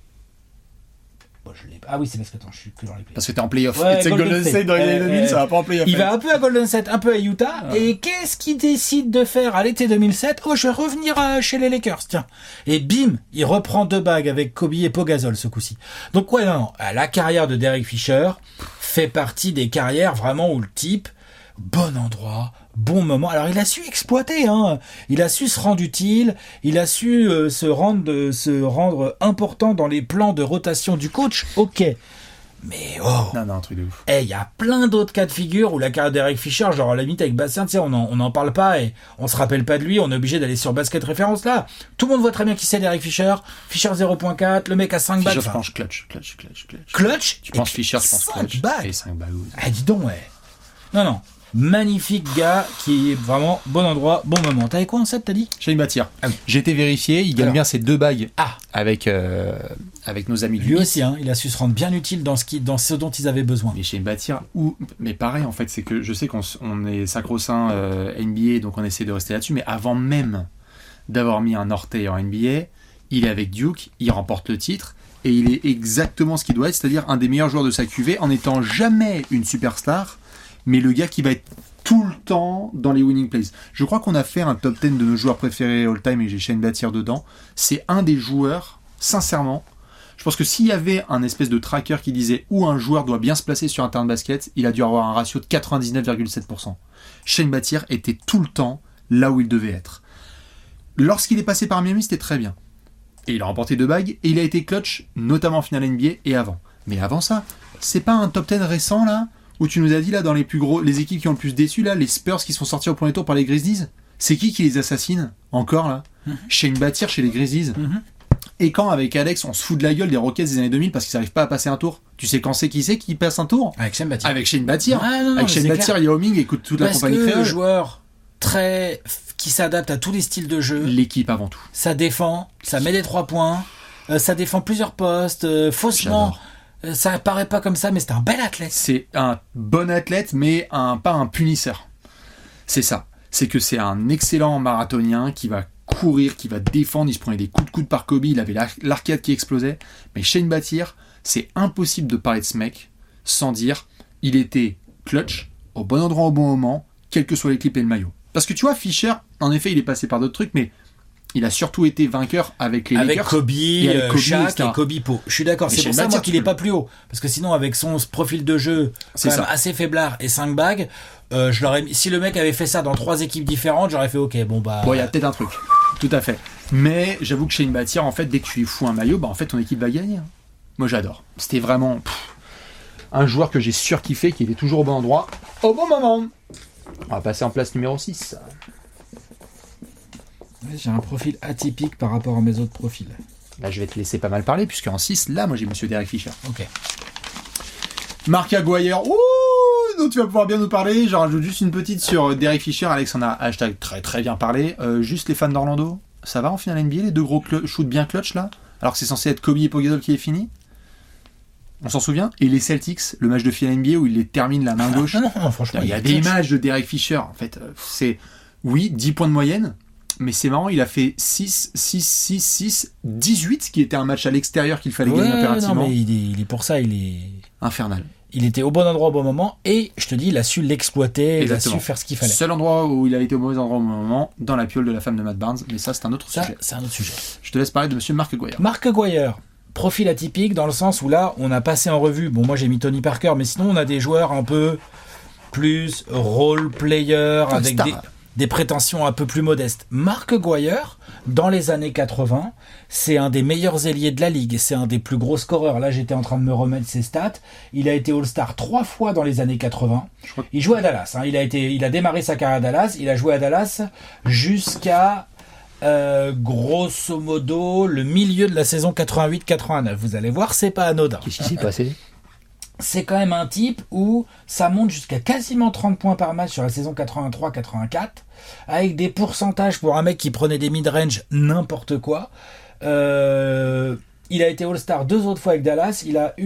Bon, je l'ai pas. Ah oui, c'est parce que attends, je suis plus dans les playoffs. Parce que t'es en playoff. Ouais, Et tu sais que Golden State dans les années 2000, ça va pas en playoff. Il va un peu à Golden State, un peu à Utah. Ouais. Et qu'est-ce qu'il décide de faire à l'été 2007 ? Oh, je vais revenir chez les Lakers, tiens. Et bim, il reprend 2 bagues avec Kobe et Pau Gasol ce coup-ci. Donc ouais, non, la carrière de Derek Fisher fait partie des carrières vraiment où le type, bon endroit, bon moment. Alors il a su exploiter, hein. Il a su se rendre utile, il a su se rendre important dans les plans de rotation du coach. Ok. Mais oh, Non, un truc de ouf. il y a plein d'autres cas de figure où la carrière d'Eric Fischer, genre à la limite avec Bastien, tu sais, on en parle pas et on se rappelle pas de lui, on est obligé d'aller sur Basket Référence là. Tout le monde voit très bien qui c'est d'Eric Fischer. Fischer 0.4, le mec à 5 bagues. Fischer, je pense clutch. Clutch. Tu penses Fischer, je pense 5 clutch. bagues. Et 5 bagues. Ah, dis donc, ouais. Non. Magnifique gars qui est vraiment bon endroit, bon moment. T'avais quoi en 7, t'as dit ? Shane Battier. Ah oui. J'ai été vérifié, il gagne Alors. bien ses 2 bagues Ah, avec nos amis du lui Heat. aussi, hein, il a su se rendre bien utile dans ce dont ils avaient besoin. Mais Shane Battier, mais pareil en fait, c'est que je sais qu'on est sacro-saint NBA, donc on essaie de rester là-dessus, mais avant même d'avoir mis un orteil en NBA, il est avec Duke, il remporte le titre, et il est exactement ce qu'il doit être, c'est-à-dire un des meilleurs joueurs de sa cuvée, en n'étant jamais une superstar, mais le gars qui va être tout le temps dans les winning plays. Je crois qu'on a fait un top 10 de nos joueurs préférés all-time et j'ai Shane Battier dedans. C'est un des joueurs, sincèrement, je pense que s'il y avait un espèce de tracker qui disait où un joueur doit bien se placer sur un terrain de basket, il a dû avoir un ratio de 99,7%. Shane Battier était tout le temps là où il devait être. Lorsqu'il est passé par Miami, c'était très bien. Et il a remporté 2 bagues et il a été clutch, notamment en finale NBA et avant. Mais avant ça, c'est pas un top 10 récent là où tu nous as dit là dans les équipes qui ont le plus déçu là, les Spurs qui sont sortis au premier tour par les Grizzlies, c'est qui les assassine encore là? Shane Battier chez les Grizzlies. Et quand avec Alex on se fout de la gueule des Rockets des années 2000 parce qu'ils n'arrivent pas à passer un tour, tu sais quand c'est qui passe un tour? Avec Shane Battier. Avec Shane Battier. Ah, non, avec Shane c'est Battier, clair. Yao Ming, écoute toute la Parce compagnie que créole. joueur qui s'adapte à tous les styles de jeu. L'équipe avant tout. Ça défend, ça met des 3 points, ça défend plusieurs postes, faussement. Ça paraît pas comme ça, mais c'est un bel athlète. C'est un bon athlète, mais pas un punisseur. C'est ça. C'est que c'est un excellent marathonien qui va courir, qui va défendre. Il se prenait des coups de coude par Kobe, il avait l'arcade qui explosait. Mais Shane Battier, c'est impossible de parler de ce mec sans dire il était clutch, au bon endroit au bon moment, quel que soit l'équipe et le maillot. Parce que tu vois, Fischer, en effet, il est passé par d'autres trucs, mais il a surtout été vainqueur avec les Avec Lakers. Kobe, avec Kobe, Shaq etc. et Kobe Po. Je suis d'accord. Mais C'est Shane pour ça, moi, Battier, qu'il tu est peux- pas plus haut. Parce que sinon, avec son profil de jeu C'est quand même ça. assez faiblard et 5 bagues, je l'aurais mis. Si le mec avait fait ça dans 3 équipes différentes, j'aurais fait OK, bon bah. Bon, il y a peut-être un truc. Tout à fait. Mais j'avoue que Shane Battier, en fait, dès que tu lui fous un maillot, bah en fait, ton équipe va gagner. hein. Moi, j'adore. C'était vraiment un joueur que j'ai surkiffé, qui était toujours au bon endroit, au bon moment. On va passer en place numéro 6. J'ai un profil atypique par rapport à mes autres profils. Là, je vais te laisser pas mal parler, puisque en 6, là, moi, j'ai Monsieur Derek Fisher. OK. Marc Aguirre, dont tu vas pouvoir bien nous parler. J'en rajoute juste une petite sur Derek Fisher. Alex en a hashtag très très bien parlé. Juste les fans d'Orlando, ça va en finale NBA, les 2 gros shoots bien clutch là? Alors que c'est censé être Kobe et Pau Gasol qui est fini? On s'en souvient? Et les Celtics, le match de finale NBA où il les termine la main gauche. Non, franchement. Il y a des images de Derek Fisher. En fait, c'est, oui, 10 points de moyenne. Mais c'est marrant, il a fait 6, 18, qui était un match à l'extérieur qu'il fallait gagner impérativement. Non, mais il est pour ça, Infernal. il était au bon endroit au bon moment et je te dis, il a su l'exploiter, il a Exactement. su faire ce qu'il fallait. Seul endroit où il a été au mauvais endroit au mauvais moment, dans la piole de la femme de Matt Barnes. Mais ça, c'est un autre Ça, sujet. c'est un autre sujet. Je te laisse parler de Monsieur Marc Aguirre. Marc Aguirre, profil atypique dans le sens où là, on a passé en revue, bon moi j'ai mis Tony Parker, mais sinon on a des joueurs un peu plus role player, avec star. des prétentions un peu plus modestes. Marc Aguirre, dans les années 80, c'est un des meilleurs ailiers de la ligue, c'est un des plus gros scoreurs. Là j'étais en train de me remettre ses stats, il a été All-Star 3 fois dans les années 80, crois que- il jouait à Dallas, hein. Il a démarré sa carrière à Dallas, il a joué à Dallas jusqu'à grosso modo le milieu de la saison 88-89. Vous allez voir, c'est pas anodin. Qu'est-ce qui s'est passé? c'est quand même un type où ça monte jusqu'à quasiment 30 points par match sur la saison 83-84, avec des pourcentages pour un mec qui prenait des mid-range n'importe quoi. Il a été All-Star 2 autres fois avec Dallas. Il a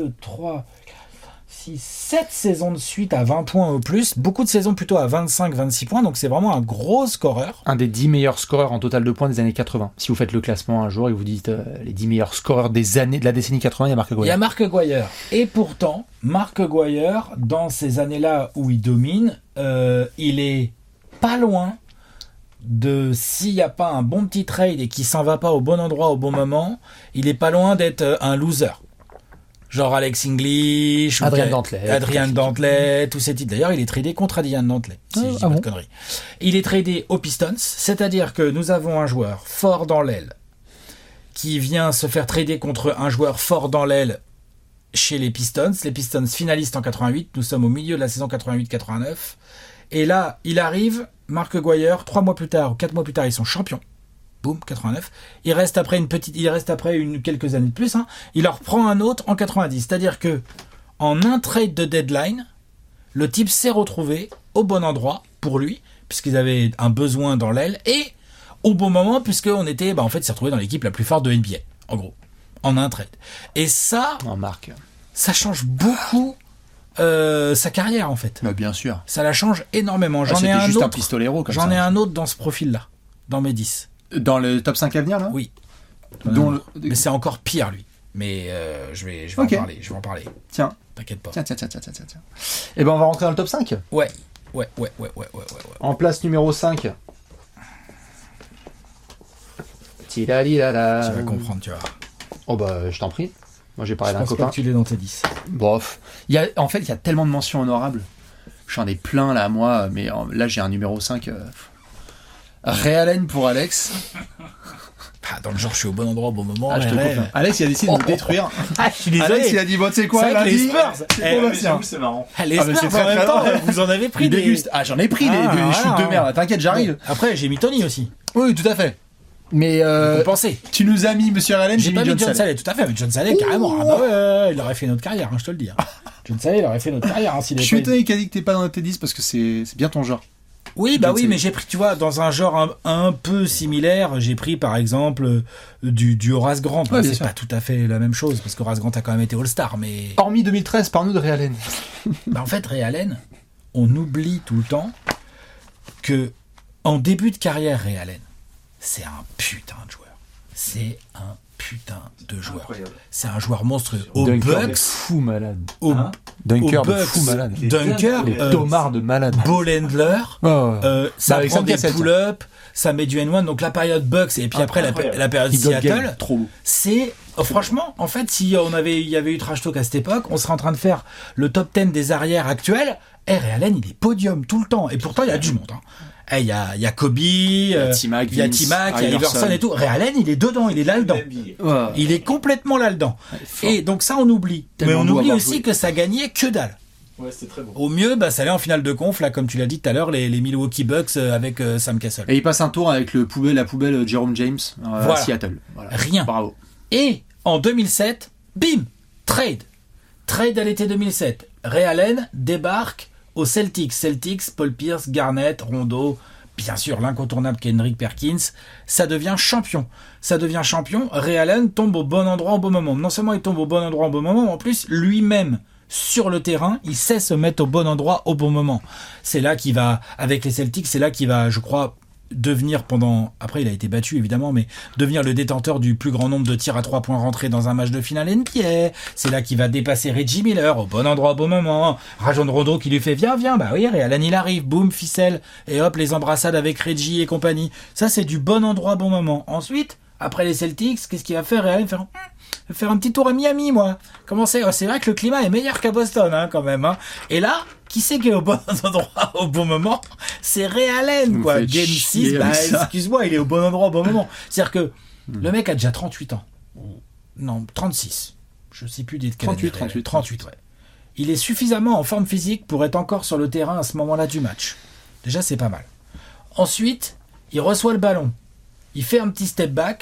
7 saisons de suite à 20 points au plus. Beaucoup de saisons plutôt à 25-26 points. Donc c'est vraiment un gros scoreur. Un des 10 meilleurs scoreurs en total de points des années 80. Si vous faites le classement un jour et vous dites les 10 meilleurs scoreurs de la décennie 80, il y a Mark Aguirre. Il y a Mark Aguirre. Et pourtant, Mark Aguirre, dans ces années-là où il domine, il est pas loin de, s'il n'y a pas un bon petit trade et qu'il s'en va pas au bon endroit au bon moment, il est pas loin d'être un loser. Genre Alex English, Adrian Dantley, tous ces titres. D'ailleurs, il est tradé contre Adrian Dantley, si je dis pas de conneries. Il est tradé aux Pistons, c'est-à-dire que nous avons un joueur fort dans l'aile qui vient se faire trader contre un joueur fort dans l'aile chez les Pistons finalistes en 88. Nous sommes au milieu de la saison 88-89. Et là, il arrive, Mark Aguirre, 3 mois plus tard ou 4 mois plus tard, ils sont champions. Boum, 89. Il reste après quelques années de plus. Il leur prend un autre en 90. C'est-à-dire que en un trade de deadline, le type s'est retrouvé au bon endroit pour lui, puisqu'ils avaient un besoin dans l'aile, et au bon moment, puisqu'on était, en fait, il s'est retrouvé dans l'équipe la plus forte de NBA, en gros, en un trade. Et ça, ça change beaucoup sa carrière, en fait. Bah, bien sûr. Ça la change énormément. J'en ai un autre dans ce profil-là, dans mes 10. Dans le top 5 à venir, là ? Oui. Mais c'est encore pire, lui. Mais je vais en parler. Tiens. T'inquiète pas. Tiens. Eh ben, on va rentrer dans le top 5 ? Ouais. En place numéro 5. Tu vas comprendre, tu vois. Oh bah, je t'en prie. Moi, j'ai parlé d'un copain. Je pense pas que tu l'es dans tes 10. Bof. En fait, il y a tellement de mentions honorables. J'en ai plein, là, moi. Mais là, j'ai un numéro 5... Ray Allen pour Alex. Dans le genre, je suis au bon endroit au bon moment. Alex, il a décidé de me détruire. Je suis désolé. Alex, il a dit, bon, tu sais quoi, les Spurs. C'est marrant. Les Spurs, en même temps, vous en avez pris des... j'en ai pris des shoots de merde. T'inquiète, j'arrive. Bon. Après, j'ai mis Tony aussi. Oui, tout à fait. Mais tu nous as mis Monsieur Allen, j'ai pas mis John Salley, tout à fait. Mais John Salley, carrément. Il aurait fait notre carrière, je te le dis. John Salley, il aurait fait notre carrière. Je suis étonné qu'il a dit que t'es pas dans tes 10 parce que c'est bien ton genre. Oui, mais j'ai pris, tu vois, dans un genre un peu similaire, j'ai pris par exemple du Horace Grant. C'est pas tout à fait la même chose parce qu'Horace Grant a quand même été All-Star, mais. Hormis 2013, parle-nous de Ray Allen. En fait, Ray Allen, on oublie tout le temps que en début de carrière, Ray Allen, c'est un putain de joueur. C'est un putain de joueur. Incroyable. C'est un joueur monstrueux. Au Bucks, fou malade. Dunker de fou malade. Dunker, Tomard de malade. Ball handler, ça prend des pull-up, ça met du N1. Donc la période Bucks et puis après la période Seattle, c'est franchement, en fait, si il y avait eu Trash Talk à cette époque, on serait en train de faire le top 10 des arrières actuels. Ray Allen, il est podium tout le temps. Et pourtant, il y a du monde. Il y a Kobe, il y a T-Mac, il y a Iverson et tout. Ray Allen, il est dedans, il est là-dedans. Il est complètement là-dedans. Et donc ça, on oublie. Mais on oublie aussi que ça gagnait que dalle. Ouais, c'était très beau. Au mieux, ça allait en finale de conf, là, comme tu l'as dit tout à l'heure, les Milwaukee Bucks avec Sam Cassell. Et il passe un tour avec la poubelle Jerome James à Seattle. Voilà. Rien. Bravo. Et en 2007, bim, trade à l'été 2007. Ray Allen débarque aux Celtics, Paul Pierce, Garnett, Rondo, bien sûr l'incontournable Kendrick Perkins, ça devient champion. Ray Allen tombe au bon endroit au bon moment. Non seulement il tombe au bon endroit au bon moment, mais en plus lui-même sur le terrain, il sait se mettre au bon endroit au bon moment. C'est là qu'il va, avec les Celtics, je crois, devenir après il a été battu évidemment, mais devenir le détenteur du plus grand nombre de tirs à 3 points rentrés dans un match de finale NBA. C'est là qu'il va dépasser Reggie Miller au bon endroit au bon moment. Rajon Rondo qui lui fait viens, Ray Allen il arrive, boum, ficelle, et hop, les embrassades avec Reggie et compagnie. Ça c'est du bon endroit bon moment. Ensuite, après les Celtics, qu'est-ce qu'il va faire? Ray Allen faire un petit tour à Miami, moi. Comment c'est vrai que le climat est meilleur qu'à Boston, quand même. Et là, qui c'est qui est au bon endroit au bon moment? C'est Ray Allen, quoi. Game 6, excuse-moi, il est au bon endroit au bon moment. C'est-à-dire que le mec a déjà 38 ans. Non, 36. Je sais plus de quelle année. 38, ouais. Il est suffisamment en forme physique pour être encore sur le terrain à ce moment-là du match. Déjà, c'est pas mal. Ensuite, il reçoit le ballon. Il fait un petit step back.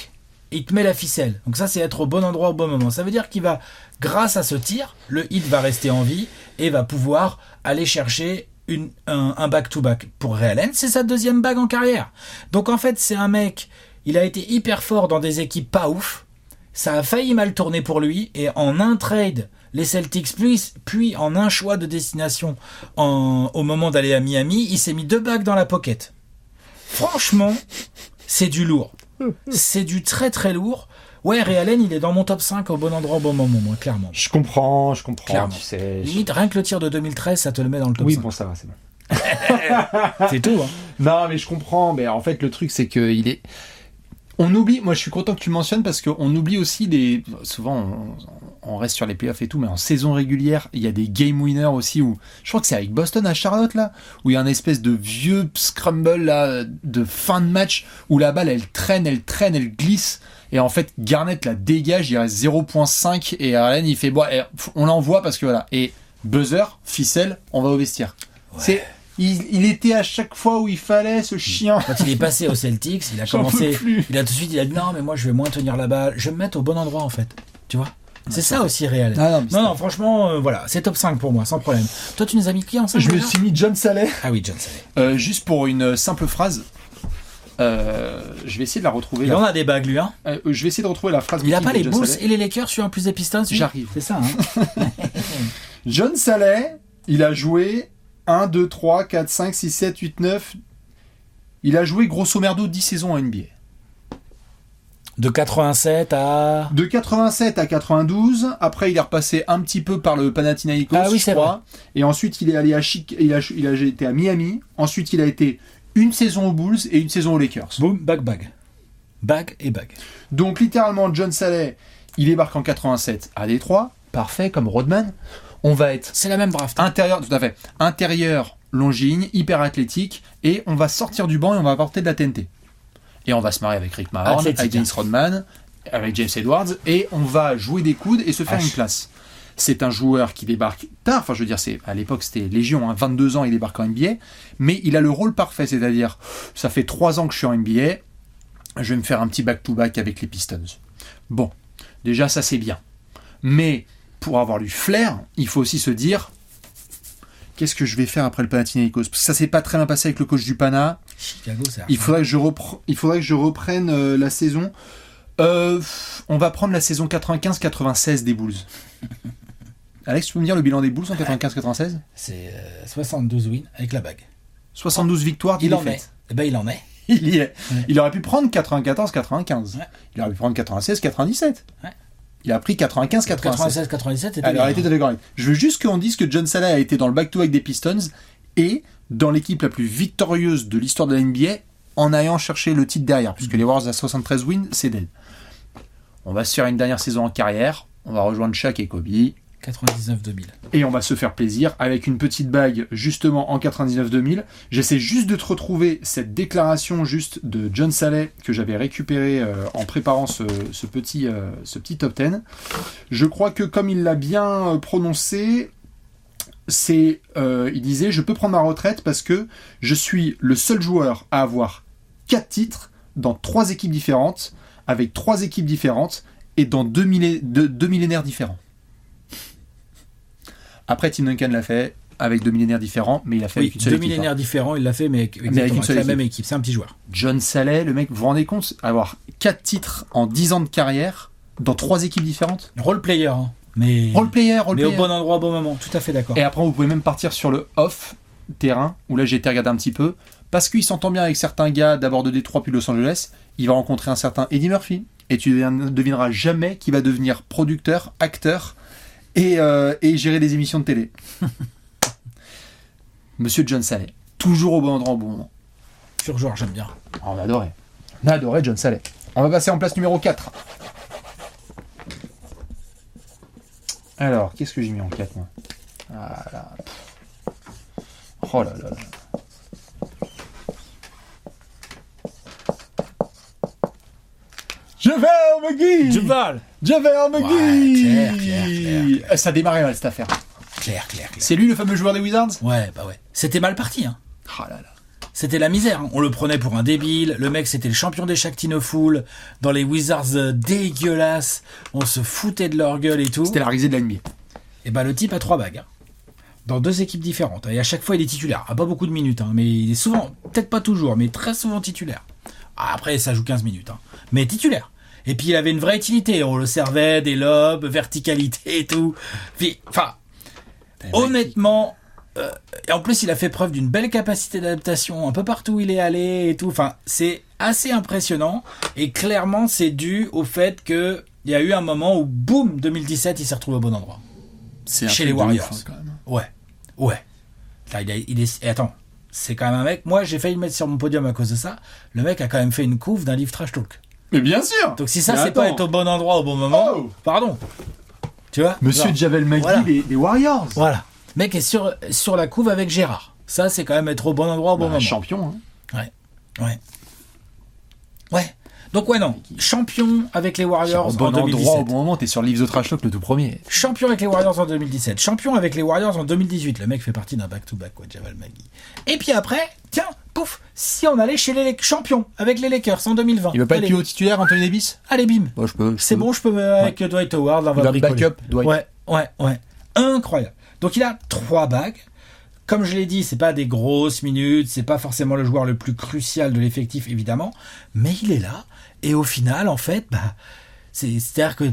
il te met la ficelle. Donc ça, c'est être au bon endroit au bon moment. Ça veut dire qu'il va, grâce à ce tir, le hit va rester en vie et va pouvoir aller chercher un back-to-back. Pour Ray Allen, c'est sa 2e bague en carrière. Donc en fait, c'est un mec, il a été hyper fort dans des équipes pas ouf. Ça a failli mal tourner pour lui. Et en un trade, les Celtics, puis en un choix de destination au moment d'aller à Miami, il s'est mis 2 bagues dans la pocket. Franchement, c'est du lourd. C'est du très très lourd. Ouais, Ray Allen, il est dans mon top 5 au bon endroit au bon moment, moi, clairement. Je comprends. Clairement. Tu sais, Limite, rien que le tir de 2013, ça te le met dans le top oui, 5. bon, ça va, c'est bon. C'est tout, hein. Non, mais je comprends. Mais en fait, le truc, c'est que il est. On oublie. Moi, je suis content que tu le mentionnes parce qu'on oublie aussi des. Souvent, on reste sur les playoffs et tout, mais en saison régulière, il y a des game winners aussi où. Je crois que c'est avec Boston à Charlotte là, où il y a un espèce de vieux scramble là de fin de match où la balle elle traîne, elle glisse. Et en fait, Garnett la dégage, il reste 0.5 et Allen il fait bon, on l'envoie parce que voilà. Et buzzer, ficelle, on va au vestiaire. Ouais. Il était à chaque fois où il fallait, ce chien. Quand il est passé aux Celtics, il a commencé. Il a tout de suite, il a dit non, mais moi je vais moins tenir la balle, je vais me mettre au bon endroit en fait. Tu vois? C'est ça aussi réel. Non, franchement, voilà, c'est top 5 pour moi, sans problème. Toi, tu nous as mis qui en 5? Je me suis mis John Saleh. Ah oui, John Saleh. Juste pour une simple phrase. Je vais essayer de la retrouver. Il en a des bagues, lui, hein. Je vais essayer de retrouver la phrase. Il a pas les Bulls et les Lakers sur un plus des Pistons. J'arrive. C'est ça, hein. John Saleh, il a joué 1, 2, 3, 4, 5, 6, 7, 8, 9. Il a joué grosso merdo 10 saisons en NBA. De 87 à... De 87 à 92. Après, il est repassé un petit peu par le Panathinaikos, je crois. Vrai. Et ensuite, il est allé à il a été à Miami. Ensuite, il a été une saison aux Bulls et une saison aux Lakers. Boom, bague. Bague et bague. Donc, littéralement, John Saleh, il débarque en 87 à Détroit. Parfait, comme Rodman. On va être... C'est la même draft. Intérieur, tout à fait. Intérieur, longiligne, hyper athlétique. Et on va sortir du banc et on va apporter de la TNT. Et on va se marier avec Rick Mahorn, avec Dennis Rodman, avec James Edwards. Et on va jouer des coudes et se faire une place. C'est un joueur qui débarque tard. Enfin, je veux dire, à l'époque, c'était Légion. 22 ans, il débarque en NBA. Mais il a le rôle parfait. C'est-à-dire, ça fait 3 ans que je suis en NBA. Je vais me faire un petit back-to-back avec les Pistons. Bon, déjà, ça, c'est bien. Mais pour avoir du flair, il faut aussi se dire... Qu'est-ce que je vais faire après le Panathinaikos? Parce que ça s'est pas très bien passé avec le coach du Pana. Chicago, il faudrait que je reprenne la saison. On va prendre la saison 95-96 des Bulls. Alex, tu peux me dire le bilan des Bulls en 95-96? C'est 72 wins avec la bague. 72 victoires, 10 défaites. Eh ben, il en est. Il y est. Ouais. Il aurait pu prendre 94-95. Ouais. Il aurait pu prendre 96-97. Ouais. Il a pris 95-97. 96-97 était Alors, arrêtez de rigoler. Je veux juste qu'on dise que John Saleh a été dans le back-to-back des Pistons et dans l'équipe la plus victorieuse de l'histoire de la NBA en allant chercher le titre derrière, puisque les Warriors à 73 wins, c'est dead. On va se faire une dernière saison en carrière. On va rejoindre Shaq et Kobe. 99-2000. Et on va se faire plaisir avec une petite bague justement en 99-2000. J'essaie juste de te retrouver cette déclaration juste de John Saleh que j'avais récupérée en préparant ce petit top 10. Je crois que comme il l'a bien prononcé, il disait « Je peux prendre ma retraite parce que je suis le seul joueur à avoir 4 titres dans 3 équipes différentes, avec 3 équipes différentes et dans 2 millénaires différents. » Après, Tim Duncan l'a fait avec 2 millénaires différents, mais il l'a fait avec une seule équipe. 2 millénaires différents, il l'a fait, mais avec la même équipe. C'est un petit joueur. John Saleh, le mec, vous vous rendez compte, avoir 4 titres en 10 ans de carrière dans 3 équipes différentes. Role player, hein. Mais au bon endroit, au bon moment. Tout à fait d'accord. Et après, vous pouvez même partir sur le off-terrain, où là, j'ai été regarder un petit peu, parce qu'il s'entend bien avec certains gars, d'abord de Détroit puis de Los Angeles. Il va rencontrer un certain Eddie Murphy, et tu ne devineras jamais qu'il va devenir producteur, acteur, et gérer des émissions de télé. Monsieur John Saleh, toujours au bon endroit au bon moment. Surjoueur, j'aime bien. On a adoré John Saleh. On va passer en place numéro 4. Alors, qu'est-ce que j'ai mis en 4 moi? Voilà. Oh là là là. JaVale McGee. Clair. Ça démarrait mal cette affaire. Clair. C'est lui le fameux joueur des Wizards? Ouais. C'était mal parti, hein. Oh là là. C'était la misère. On le prenait pour un débile. Le mec, c'était le champion des Shaktino Full. Dans les Wizards dégueulasses. On se foutait de leur gueule et tout. C'était la risée de la NBA. Et bah, le type a 3 bagues. Dans 2 équipes différentes. Et à chaque fois, il est titulaire. Ah, pas beaucoup de minutes, hein, mais il est souvent, peut-être pas toujours, mais très souvent titulaire. Ah, après, ça joue 15 minutes. Hein. Mais titulaire. Et puis, il avait une vraie utilité. On le servait, des lobes, verticalité et tout. Puis, enfin, honnêtement... et en plus, il a fait preuve d'une belle capacité d'adaptation un peu partout où il est allé et tout. Enfin, c'est assez impressionnant. Et clairement, c'est dû au fait qu'il y a eu un moment où, boum, 2017, il s'est retrouvé au bon endroit. C'est un Chez truc les de Warriors. ouf, hein, quand même. Ouais. Là, il est... Et attends, c'est quand même un mec... Moi, j'ai failli le mettre sur mon podium à cause de ça. Le mec a quand même fait une couve d'un livre Trash Talk. Mais bien sûr. Donc si ça, Mais c'est pas attends. être au bon endroit au bon moment, Oh. pardon. Tu vois Monsieur genre, Javel McGee voilà. des Warriors. Voilà. Le mec est sur la couve avec Gérard. Ça, c'est quand même être au bon endroit au bon moment. Champion. Hein. Ouais. Donc ouais, non. Champion avec les Warriors Au bon en endroit, 2017. au bon moment, t'es sur Leave the Trash Talk, le tout premier. Champion avec les Warriors en 2017. Champion avec les Warriors en 2018. Le mec fait partie d'un back-to-back, quoi, Javel McGee. Et puis après, tiens, pouf, si on allait chez les champions avec les Lakers en 2020. Il veut pas être Allez. pivot titulaire, Anthony Davis? Allez, bim. Bon, je peux. C'est bon, je peux me avec Dwight Howard, là, on Il va va bricoler. backup, Dwight. Ouais. Incroyable. Donc il a 3 bagues. Comme je l'ai dit, c'est pas des grosses minutes, c'est pas forcément le joueur le plus crucial de l'effectif, évidemment, mais il est là. Et au final, en fait, bah, c'est-à-dire que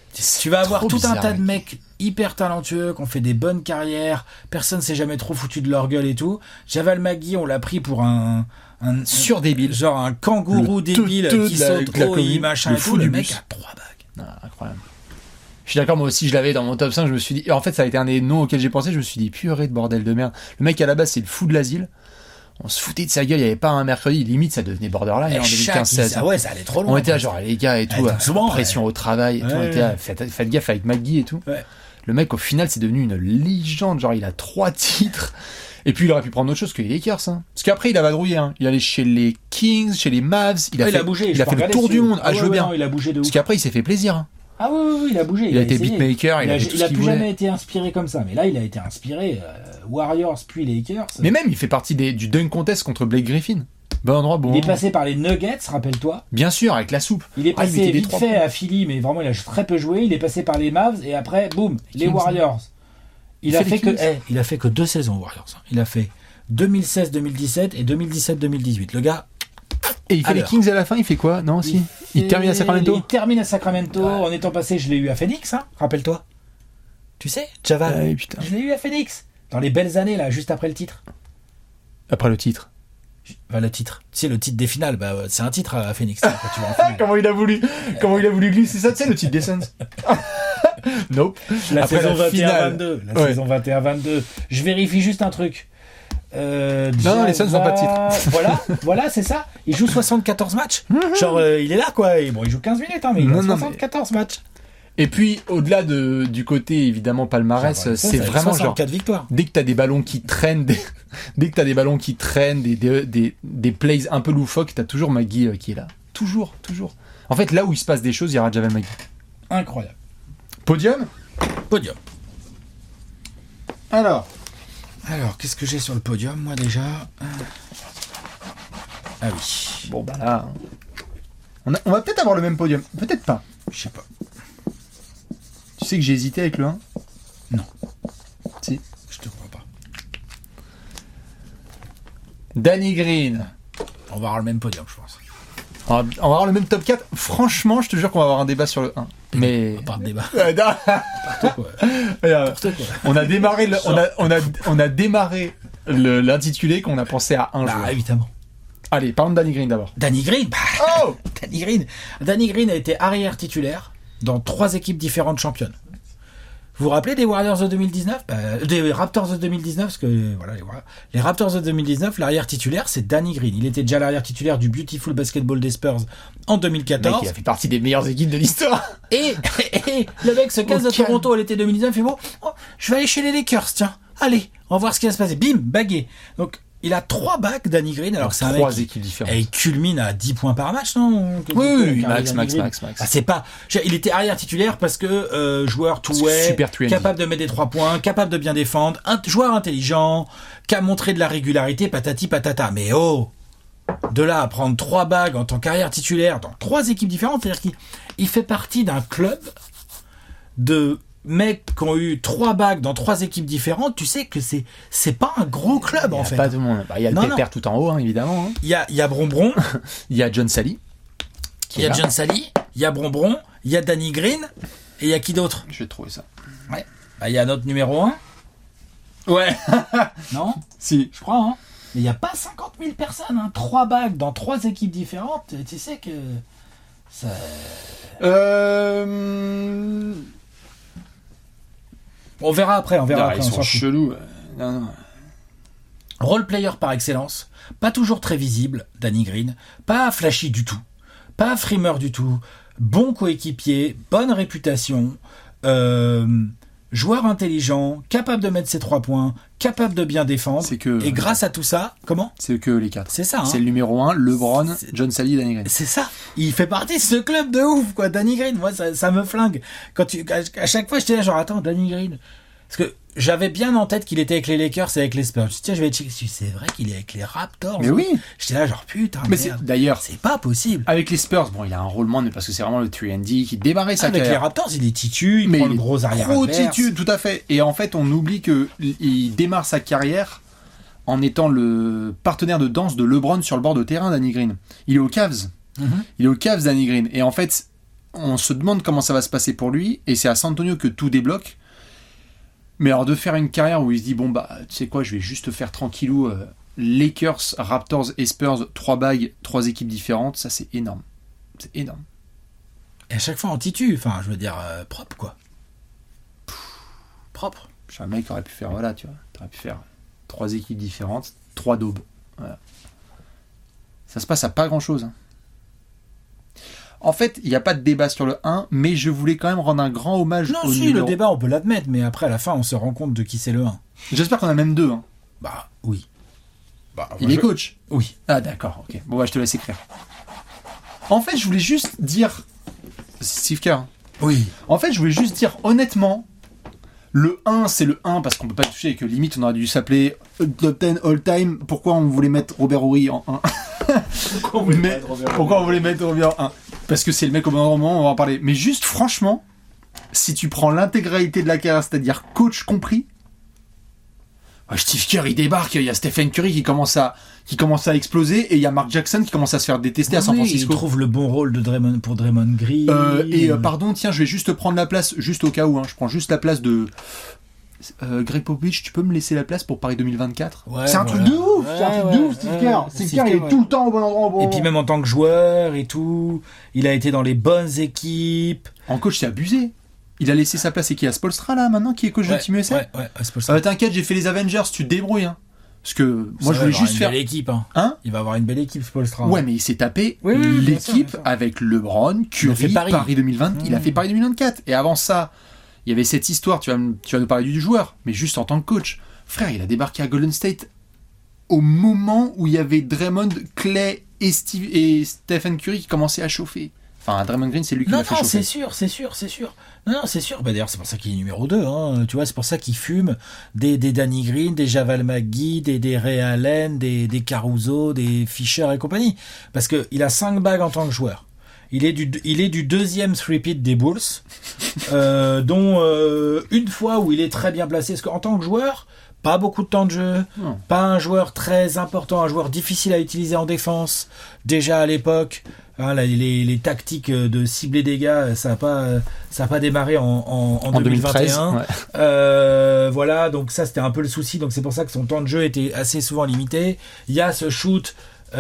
tu vas avoir trop tout un bizarre, tas de mec. mecs hyper talentueux, qui ont fait des bonnes carrières, personne s'est jamais trop foutu de leur gueule et tout. Javel McGee, on l'a pris pour un Sur-débile. genre un kangourou Le débile teuteux qui de la- saute de la trop et commune, machin le et fou tout. Le du mec bus. a 3 bagues. Ah, incroyable. Je suis d'accord, moi aussi, je l'avais dans mon top 5, je me suis dit... En fait, ça a été un des noms auxquels j'ai pensé, je me suis dit, purée de bordel de merde. Le mec, à la base, c'est le fou de l'asile. On se foutait de sa gueule, il n'y avait pas un mercredi, limite, ça devenait borderline en 2015-16. Ah ouais, ça allait trop loin. On était là, genre, les gars et tout, souvent, pression au travail et tout, on Ouais. était là, faites gaffe avec McGee et tout. Ouais. Le mec, au final, c'est devenu une légende, genre, il a 3 titres. Et puis, il aurait pu prendre autre chose que les Lakers, hein. Parce qu'après, il a vadrouillé, hein. Il allait chez les Kings, chez les Mavs, il a bougé. il a fait le tour du monde. Ah, je veux bien. Non, il a bougé de ouf. Parce qu'après, il s'est fait plaisir, hein. Ah oui, il a bougé. Il a été essayé. beatmaker, il a fait tout il ce a qu'il plus voulait. jamais été inspiré comme ça. Mais là, il a été inspiré Warriors puis Lakers. Mais même, il fait partie du dunk contest contre Blake Griffin. Bon endroit, bon Il est moment. passé par les Nuggets, rappelle-toi. Bien sûr, avec la soupe. Il est Ah, il passé mettait des vite trois fait points. à Philly, mais vraiment, il a très peu joué. Il est passé par les Mavs et après, boum, les Kings. Warriors. Il a fait les fait que, Kings. il a fait que 2 saisons Warriors. Il a fait 2016-2017 et 2017-2018. Le gars, Et il fait les Alors. Kings à la fin, il fait quoi? Non, si. Il termine à Sacramento? Il termine à Sacramento. En étant passé, je l'ai eu à Phoenix, hein, rappelle-toi. Tu sais, Javal. Ah, putain. Je l'ai eu à Phoenix. Dans les belles années, là, juste après le titre. Après le titre. Enfin, le titre. Tu sais, le titre des finales, bah, c'est un titre à Phoenix. Quand tu vas en finale. Comment il a voulu glisser ça, tu sais, le titre des Suns. Nope. La Après saison la finale. 21-22. La Ouais. saison 21-22. Je vérifie juste un truc. Non, les Suns n'ont pas de titre. Voilà, c'est ça. Il joue 74 matchs. Genre, il est là, quoi. Et bon, il joue 15 minutes, hein, mais il a Non, non, 74 matchs. Et puis, au-delà du côté, évidemment, palmarès, Ça, c'est vraiment genre, 64 victoires. dès que t'as des ballons qui traînent, dès que t'as des ballons qui traînent, des plays un peu loufoques, t'as toujours McGee qui est là. Toujours. En fait, là où il se passe des choses, il y aura Javel McGee. Incroyable. Podium? Podium. Alors, qu'est-ce que j'ai sur le podium, moi, déjà? Ah oui. bon, bah là, on va peut-être avoir le même podium. Peut-être pas. Je sais pas. Tu sais que j'ai hésité avec le 1? Non. Si. Je te crois pas. Danny Green. On va avoir le même podium, je pense. On va avoir le même top 4. Franchement, je te jure qu'on va avoir un débat sur le 1. Mais... Pas de débat. Regarde, N'importe quoi. on a démarré on a démarré l'intitulé qu'on a pensé à un Bah, joueur. évidemment. Allez, parlons de Danny Green d'abord. Danny Green. Bah, Oh Danny Green a été arrière titulaire dans 3 équipes différentes championnes. Vous vous rappelez des Warriors de 2019 des Raptors de 2019 parce que voilà, les Raptors de 2019, l'arrière titulaire, c'est Danny Green. Il était déjà l'arrière titulaire du Beautiful Basketball des Spurs en Le mec, 2014. il a fait partie des meilleures équipes de l'histoire. Et le mec se casse de Au Toronto à l'été 2019 et bon, je vais aller chez les Lakers, tiens. Allez, on va voir ce qui va se passer. Bim, bagué. Donc, Il a 3 bagues, Danny Green, alors que c'est un mec 3 équipes différentes. et il culmine à 10 points par match, non? Oui, Danny max. Green. Ah, c'est pas. Il était arrière titulaire parce que joueur two-way, Super 3&D. capable de mettre des 3 points, capable de bien défendre, un joueur intelligent, qui a montré de la régularité, patati patata. Mais de là à prendre 3 bagues en tant qu'arrière titulaire dans 3 équipes différentes, c'est-à-dire qu'il fait partie d'un club de mecs qui ont eu 3 bagues dans 3 équipes différentes. Tu sais que c'est pas un gros club en fait. Il y a pas tout le monde. Il y a le pépère tout en haut, hein, évidemment. Hein. Il y a Brombron, Il y a John Sally. il y a John Sally, il y a Brombron, il y a Danny Green, et il y a qui d'autre? Je vais trouver ça. Ouais. Il y a notre numéro 1. Ouais. Non? Si. Je crois, hein. Mais il n'y a pas 50 000 personnes, hein. 3 bagues dans 3 équipes différentes. Tu sais que ça... On verra après, Ils on sont s'en fout. chelous. Non. Role player par excellence, pas toujours très visible, Danny Green, pas flashy du tout, pas frimeur du tout, bon coéquipier, bonne réputation, joueur intelligent, capable de mettre ses 3 points, capable de bien défendre, et grâce à tout ça, comment? C'est que les 4. C'est ça, hein. C'est le numéro 1, LeBron, John Sally, Danny Green. C'est ça. Il fait partie de ce club de ouf, quoi. Danny Green, moi, ça me flingue. À chaque fois, j'étais là, genre, attends, Danny Green. Parce que j'avais bien en tête qu'il était avec les Lakers et avec les Spurs. Je dis, tiens, je vais checker. C'est vrai qu'il est avec les Raptors. Mais oui. J'étais là, genre, putain, Mais merde. d'ailleurs, C'est pas possible. avec les Spurs, bon, il a un rôle moins, mais parce que c'est vraiment le 3&D qui démarrait sa Avec les carrière. Raptors, il est titu, il prend le gros arrière Trop adverse. titu, tout à fait. Et en fait, on oublie que il démarre sa carrière en étant le partenaire de danse de LeBron sur le bord de terrain, Danny Green. Il est aux Cavs. Mhm. Il est aux Cavs, Danny Green. Et en fait, on se demande comment ça va se passer pour lui. Et c'est à San Antonio que tout débloque. Mais alors de faire une carrière où il se dit, bon, bah, tu sais quoi, je vais juste faire tranquillou Lakers, Raptors et Spurs, 3 bagues, 3 équipes différentes, ça c'est énorme. C'est énorme. Et à chaque fois en titu, enfin, je veux dire, propre, quoi. Propre. Un mec aurait pu faire, voilà, tu vois, t'aurais pu faire 3 équipes différentes, 3 daubes. Voilà. Ça se passe à pas grand chose. Hein. En fait, il n'y a pas de débat sur le 1, mais je voulais quand même rendre un grand hommage Non, au si, numéro. le débat, on peut l'admettre, mais après, à la fin, on se rend compte de qui c'est le 1. J'espère qu'on a même 2. Hein. Bah, oui. Bah, Il est coach. Oui. Ah d'accord, ok. Bon, bah, je te laisse écrire. En fait, je voulais juste dire... Steve Kerr. Oui. En fait, je voulais juste dire, honnêtement, le 1, c'est le 1, parce qu'on peut pas le toucher, et que limite, on aurait dû s'appeler Top 10 All Time. Pourquoi on voulait mettre Robert Horry en 1? Pourquoi on voulait mettre Robert en 1? Parce que c'est le mec au bon moment, on va en parler. Mais juste, franchement, si tu prends l'intégralité de la carrière, c'est-à-dire coach compris, Steve Kerr, il débarque, il y a Stephen Curry qui commence à exploser, et il y a Mark Jackson qui commence à se faire détester à San Francisco. Il trouve le bon rôle de Draymond Green. Pardon, tiens, je vais juste prendre la place, juste au cas où, hein, je prends juste la place de Greg Popovich. Tu peux me laisser la place pour Paris 2024? Ouais, c'est un truc de ouf, c'est un truc de ouf, Steve Kerr. Steve Kerr, il est tout le temps au bon endroit, au bon Et moment. puis même en tant que joueur et tout, il a été dans les bonnes équipes. En coach, c'est abusé. Il a laissé sa place, et qui a Spoelstra là maintenant, qui est coach de Team USA. C'est pour ça. T'inquiète, j'ai fait les Avengers, tu te débrouilles. Hein. Parce que moi, je voulais juste faire. Une belle équipe, hein. Hein? Il va avoir une belle équipe, Spoelstra. Ouais, mais il s'est tapé Oui, bien l'équipe sûr. avec LeBron, Curry, fait Paris. 2020. Il a fait Paris 2024. Et avant ça, il y avait cette histoire, tu vas nous parler du joueur, mais juste en tant que coach. Frère, il a débarqué à Golden State au moment où il y avait Draymond, Clay et Stephen Curry qui commençaient à chauffer. Enfin, Draymond Green, c'est lui qui l'a fait chauffer. c'est sûr. Non, c'est sûr. Bah, d'ailleurs, c'est pour ça qu'il est numéro 2. Hein. Tu vois, c'est pour ça qu'il fume des Danny Green, des Javal McGee, des Ray Allen, des Caruso, des Fisher et compagnie. Parce qu'il a 5 bagues en tant que joueur. Il est du deuxième three-peat des Bulls, dont une fois où il est très bien placé. Parce qu'en tant que joueur, pas beaucoup de temps de jeu, pas un joueur très important, un joueur difficile à utiliser en défense. Déjà à l'époque, hein, les tactiques de cibler des gars, ça a pas démarré en 2021. Ouais. Voilà, donc ça c'était un peu le souci. Donc c'est pour ça que son temps de jeu était assez souvent limité. Il y a ce shoot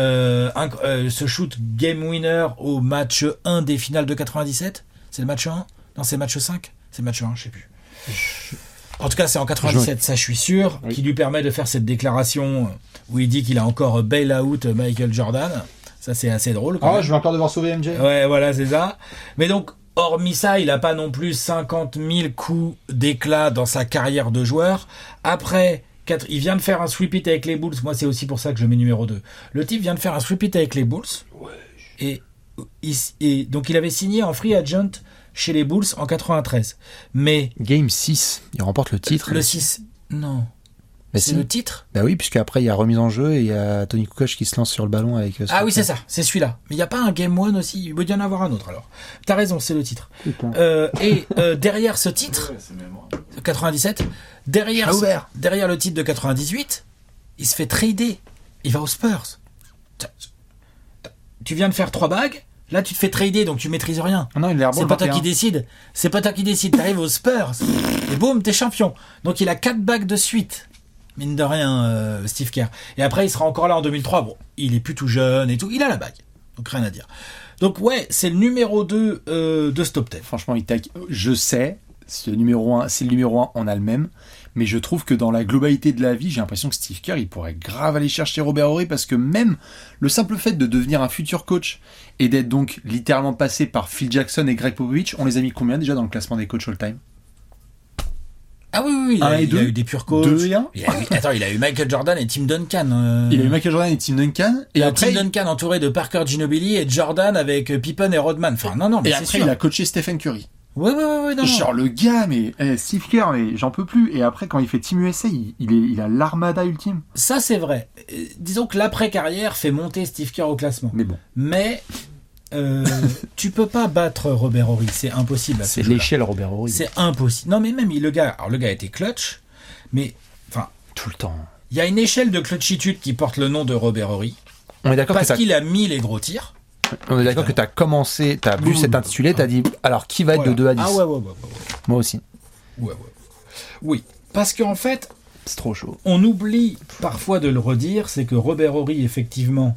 game winner au match 1 des finales de 97. C'est le match 1 ? Non, c'est le match 5 ? C'est le match 1, je sais plus. En tout cas, c'est en 97, ça je suis sûr, qui lui permet de faire cette déclaration où il dit qu'il a encore bail out Michael Jordan. Ça, c'est assez drôle. Ah, je vais encore devoir sauver MJ. Ouais, voilà, c'est ça. Mais donc, hormis ça, il a pas non plus 50 000 coups d'éclat dans sa carrière de joueur. Après il vient de faire un sweep it avec les Bulls. Moi, c'est aussi pour ça que je mets numéro 2. Le type vient de faire un sweep it avec les Bulls. Et donc, il avait signé en free agent chez les Bulls en 93. Mais Game 6, il remporte le titre. le 6, non. Bah C'est si. le titre. Bah oui, puisqu'après il y a remise en jeu et il y a Tony Kukoc qui se lance sur le ballon avec... Ah oui, c'est ça, c'est celui-là. Mais il n'y a pas un Game 1 aussi. Il peut y en avoir un autre alors. T'as raison, c'est le titre. Derrière ce titre, Ouais, c'est mémorable. 97, derrière le titre de 98, il se fait trader. Il va aux Spurs. Tu viens de faire 3 bagues, là tu te fais trader, donc tu maîtrises rien. Ah non, il est C'est pas toi qui décide. C'est pas toi qui décide. T'arrives aux Spurs et boum, t'es champion. Donc il a 4 bagues de suite. Mine de rien, Steve Kerr. Et après, il sera encore là en 2003. Bon, il est plus tout jeune et tout. Il a la bague. Donc rien à dire. Donc ouais, c'est le numéro 2 de ce top 10. Franchement, je sais, c'est le numéro 1, on a le même. Mais je trouve que dans la globalité de la vie, j'ai l'impression que Steve Kerr, il pourrait grave aller chercher Robert Horry parce que même le simple fait de devenir un futur coach et d'être donc littéralement passé par Phil Jackson et Greg Popovich, on les a mis combien déjà dans le classement des coachs all-time? Ah oui, il a eu des purs coachs. 2 et 1. Il a eu Michael Jordan et Tim Duncan. Il a eu Michael Jordan et Tim Duncan. Et après, Tim Duncan entouré de Parker Ginobili et Jordan avec Pippen et Rodman. Enfin, non, mais et c'est après sûr. il a coaché Stephen Curry. Ouais, non. Genre le gars, mais Steve Kerr, mais j'en peux plus. Et après, quand il fait Team USA, il a l'armada ultime. Ça, c'est vrai. Disons que l'après-carrière fait monter Steve Kerr au classement. Mais bon. Mais tu peux pas battre Robert Horry, c'est impossible. C'est l'échelle Robert Horry. C'est impossible. Non, mais même le gars a été clutch, mais enfin Tout le temps. il y a une échelle de clutchitude qui porte le nom de Robert Horry On est d'accord parce qu'il a mis les gros tirs. On est d'accord que t'as vu cet intitulé, t'as dit alors qui va être de 2 à 10. Ah ouais. Moi aussi. Ouais. Oui, parce qu'en fait, C'est trop chaud. on oublie parfois de le redire, c'est que Robert Horry, effectivement,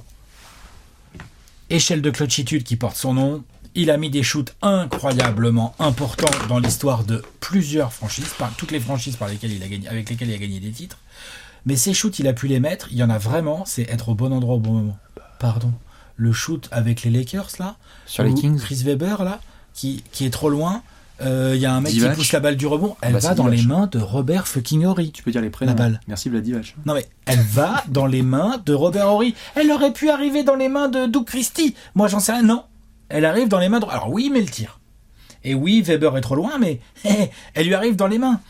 échelle de clutchitude qui porte son nom, il a mis des shoots incroyablement importants dans l'histoire de plusieurs franchises, toutes les franchises avec lesquelles il a gagné des titres. Mais ces shoots, il a pu les mettre, il y en a vraiment, c'est être au bon endroit au bon moment. Pardon. Le shoot avec les Lakers, là, Sur les Kings. Chris Webber, là, qui est trop loin, il y a un mec Divac. qui pousse la balle du rebond, elle va c'est dans Divac. les mains de Robert fucking Horry. Tu peux dire les prénoms. La balle. Merci Vladivac. Non mais elle va dans les mains de Robert Horry. Elle aurait pu arriver dans les mains de Doug Christie. Moi j'en sais rien. Non. Elle arrive dans les mains de... Alors oui, mais le tir. Et oui, Weber est trop loin, mais elle lui arrive dans les mains.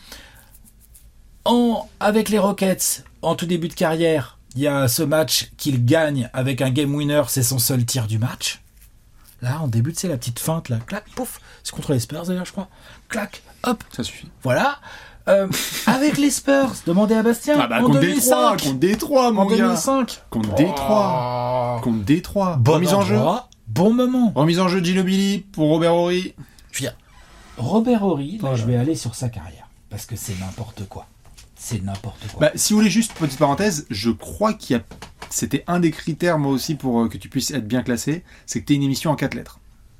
Avec les Rockets, en tout début de carrière, il y a ce match qu'il gagne avec un game winner, c'est son seul tir du match. Là, en début, c'est la petite feinte, là, clac, pouf. C'est contre les Spurs d'ailleurs, je crois. Clac, hop. Ça suffit. Voilà. Avec les Spurs, demandez à Bastien. Ah bah en contre 2005. Détroit, mon En gars. 2005. Contre Détroit. Contre Détroit. Bon Remise en jeu. endroit, bon moment. Remise en jeu de Ginobili pour Robert Horry. Je veux dire, Robert Horry, là, je vais aller sur sa carrière. Parce que c'est n'importe quoi. C'est n'importe quoi. Bah, si vous voulez juste, petite parenthèse, je crois c'était un des critères, moi aussi, pour que tu puisses être bien classé, c'est que tu aies une émission en 4 lettres.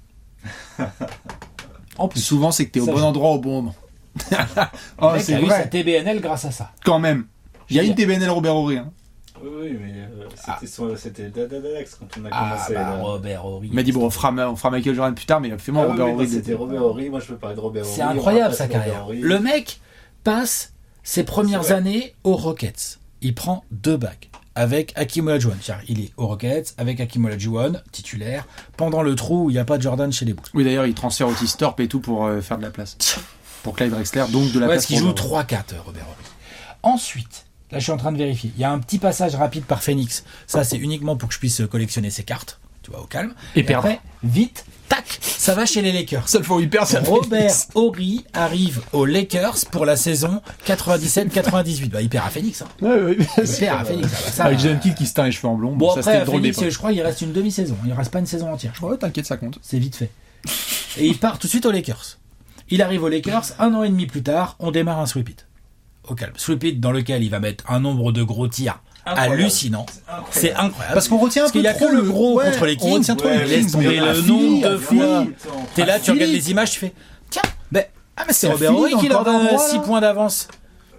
En plus, Souvent, c'est que tu es au Ça, bon je- endroit au bon moment. Oh, le mec c'est a eu sa vrai. TBNL grâce à ça. Quand même. Il y a Je veux une TBNL Robert Horry. Hein. Oui, mais c'était Dadadax quand on a Ah commencé. bah là. Robert Horry. Il m'a dit, bon, on fera Michael Jordan plus tard, mais fais-moi Ah oui, Robert oui, Horry. c'était Robert Horry. Moi, je veux parler de Robert Horry. C'est on incroyable va sa passer carrière. Robert Horry. Le mec passe ses premières C'est vrai. années aux Rockets. Il prend 2 bagues avec Hakeem Olajuwon. C'est-à-dire, il est aux Rockets avec Hakeem Olajuwon, titulaire, pendant le trou où il n'y a pas de Jordan chez les Bulls. Oui, d'ailleurs, il transfère Otis Thorpe et tout pour faire de la place. Pour Clyde Drexler, donc de la Ouais, place parce qu'il pour joue Robert 3-4, Robert Horry. Ensuite, là je suis en train de vérifier, il y a un petit passage rapide par Phoenix. Ça, c'est uniquement pour que je puisse collectionner ses cartes, tu vois, au calme. Et perdre. Après, vite, tac, ça va chez les Lakers. Seule fois où il perd, c'est à Robert Phoenix. Horry arrive aux Lakers pour la saison 97-98. Bah, il perd à Phoenix. Hein. Ouais, Il perd à Phoenix. Ah bah, ça, Avec Jason Kidd qui se teint les cheveux en blond. Bon, ça, après, c'était à drôle Phoenix, d'époque. je crois qu'il reste une demi-saison. Il reste pas une saison entière, je crois. Ouais, t'inquiète, ça compte. C'est vite fait. Et il part tout de suite aux Lakers. Il arrive aux Lakers, 1 an et demi plus tard, on démarre un sweep it. Au calme. Sweep it dans lequel il va mettre un nombre de gros tirs Incroyable. hallucinant. C'est incroyable. Parce qu'on retient un peu qu'il y a trop que le gros ouais, contre les on Kings. retient trop les Laisse Kings, tomber mais le à nombre Philly, de à fois. Philly. T'es là, tu Philly. regardes les images, tu fais tiens, mais c'est à Robert Philly, Horry qui dans leur le donne endroit, 6 là. points d'avance.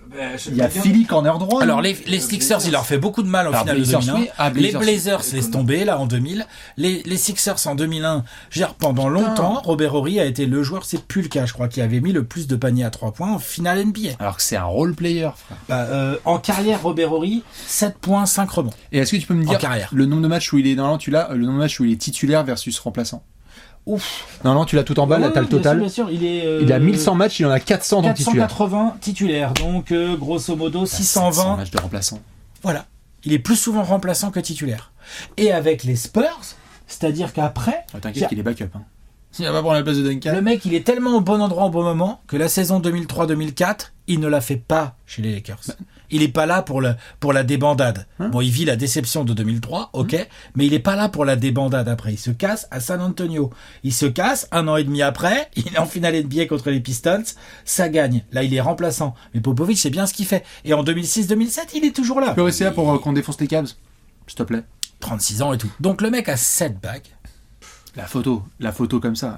Il y a Philly corner droit. Alors les Sixers, il leur fait beaucoup de mal au final de 2001. oui. Ah, Les Blazers laissent tomber là en 2000. Les Sixers en 2001, je veux dire, pendant longtemps, Robert Horry a été le joueur, c'est plus le cas, je crois, qui avait mis le plus de paniers à 3 points en finale NBA. Alors que c'est un role player, frère. En carrière, Robert Horry, 7 points, 5 rebonds. Et est-ce que tu peux me dire carrière. le nombre de matchs où il est normalement, le nombre de matchs où il est titulaire versus remplaçant? Ouf. Non, tu l'as tout en bas, là, t'as le total. Bien sûr, Il a 1100 matchs, il en a 400 dans titulaire. 480 titulaires, donc grosso modo 620 620 matchs de remplaçant. Voilà. Il est plus souvent remplaçant que titulaire. Et avec les Spurs, c'est-à-dire qu'après, T'inquiète qu'il est backup. Hein. Il va pas prendre la place de Duncan. le mec, il est tellement au bon endroit au bon moment que la saison 2003-2004, il ne la fait pas chez les Lakers. Il est pas là pour la débandade. Bon, il vit la déception de 2003, ok, mais il est pas là pour la débandade après. Il se casse à San Antonio. Il se casse 1 an et demi après. Il est en finale NBA contre les Pistons. Ça gagne. Là, il est remplaçant. Mais Popovich, c'est bien ce qu'il fait. Et en 2006-2007, il est toujours là. Tu peux rester là pour qu'on défonce les Cavs, s'il te plaît. 36 ans et tout. Donc le mec a 7 bagues. La photo comme ça.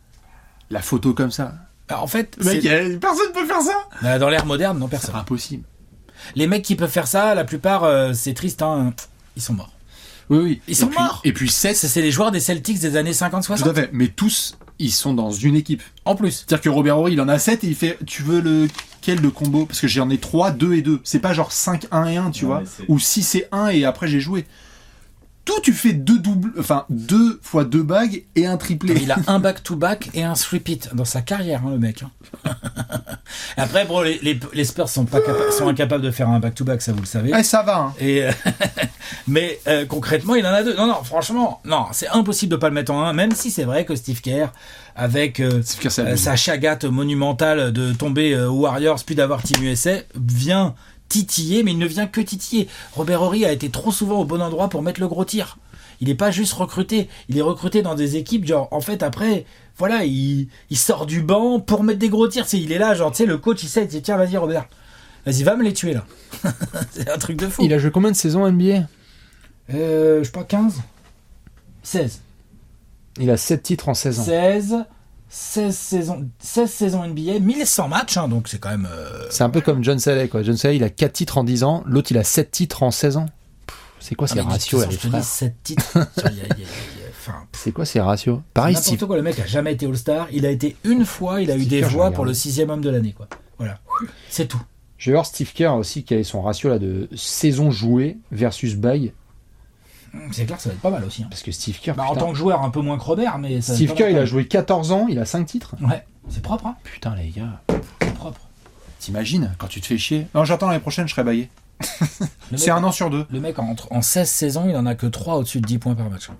La photo comme ça. Alors, en fait, Mec, personne peut faire ça. dans l'ère moderne, non, C'est personne. impossible. Les mecs qui peuvent faire ça, la plupart, c'est triste, hein, ils sont morts. Oui. Ils sont morts. Et puis 7, C'est les joueurs des Celtics des années 50-60. tout à fait. Mais tous, ils sont dans une équipe. En plus. C'est-à-dire que Robert Horry, il en a 7 et il fait, tu veux lequel de combo? Parce que j'en ai 3, 2 et 2. C'est pas genre 5, 1 et 1, tu vois. Ou 6 et 1 et après j'ai joué. Tout, tu fais 2 fois 2 bagues et un triplé. Il a un back-to-back et un three-peat dans sa carrière, hein, le mec. Hein. Après, bro, les Spurs sont incapables de faire un back-to-back, ça vous le savez. Ouais, ça va, hein. Et mais concrètement, il en a 2. Non, franchement, non, c'est impossible de pas le mettre en 1, même si c'est vrai que Steve Kerr, avec sa chagate monumentale de tomber aux Warriors puis d'avoir Team USA, vient titiller, mais il ne vient que titiller. Robert Horry a été trop souvent au bon endroit pour mettre le gros tir. Il n'est pas juste recruté, il est recruté dans des équipes, genre, en fait, après, voilà, il sort du banc pour mettre des gros tirs. Il est là, genre, tu sais, le coach, il sait, il dit, tiens, vas-y, Robert, vas-y, va me les tuer, là. C'est un truc de fou. Il a joué combien de saisons NBA? Je sais pas, 15 16. Il a 7 titres en 16 ans. 16 saisons NBA, 1100 matchs, hein, donc c'est quand même... C'est un peu comme John Saleh, quoi. John Saleh, il a 4 titres en 10 ans, l'autre, il a 7 titres en 16 ans. C'est quoi ces ratios, là, les je te dis, frères 7 titres. C'est quoi ces ratios? Pareil, n'importe quoi, le mec a jamais été All-Star. Il a été une fois, il a eu des voix pour le 6e homme de l'année, quoi. Voilà, c'est tout. Je vais voir Steve Kerr aussi, quel est son ratio là de saison jouée versus bague. C'est clair que ça va être pas mal aussi. Hein. Parce que Steve Kerr, en tant que joueur, un peu moins que Robert, mais... Steve Kerr, il a joué 14 ans, il a 5 titres. Ouais, c'est propre, hein. Putain, les gars. C'est propre. T'imagines, quand tu te fais chier. Non, j'attends l'année prochaine, je serai bagué. C'est 1 an sur 2. Le mec, en 16 saisons, il en a que 3 au-dessus de 10 points par match.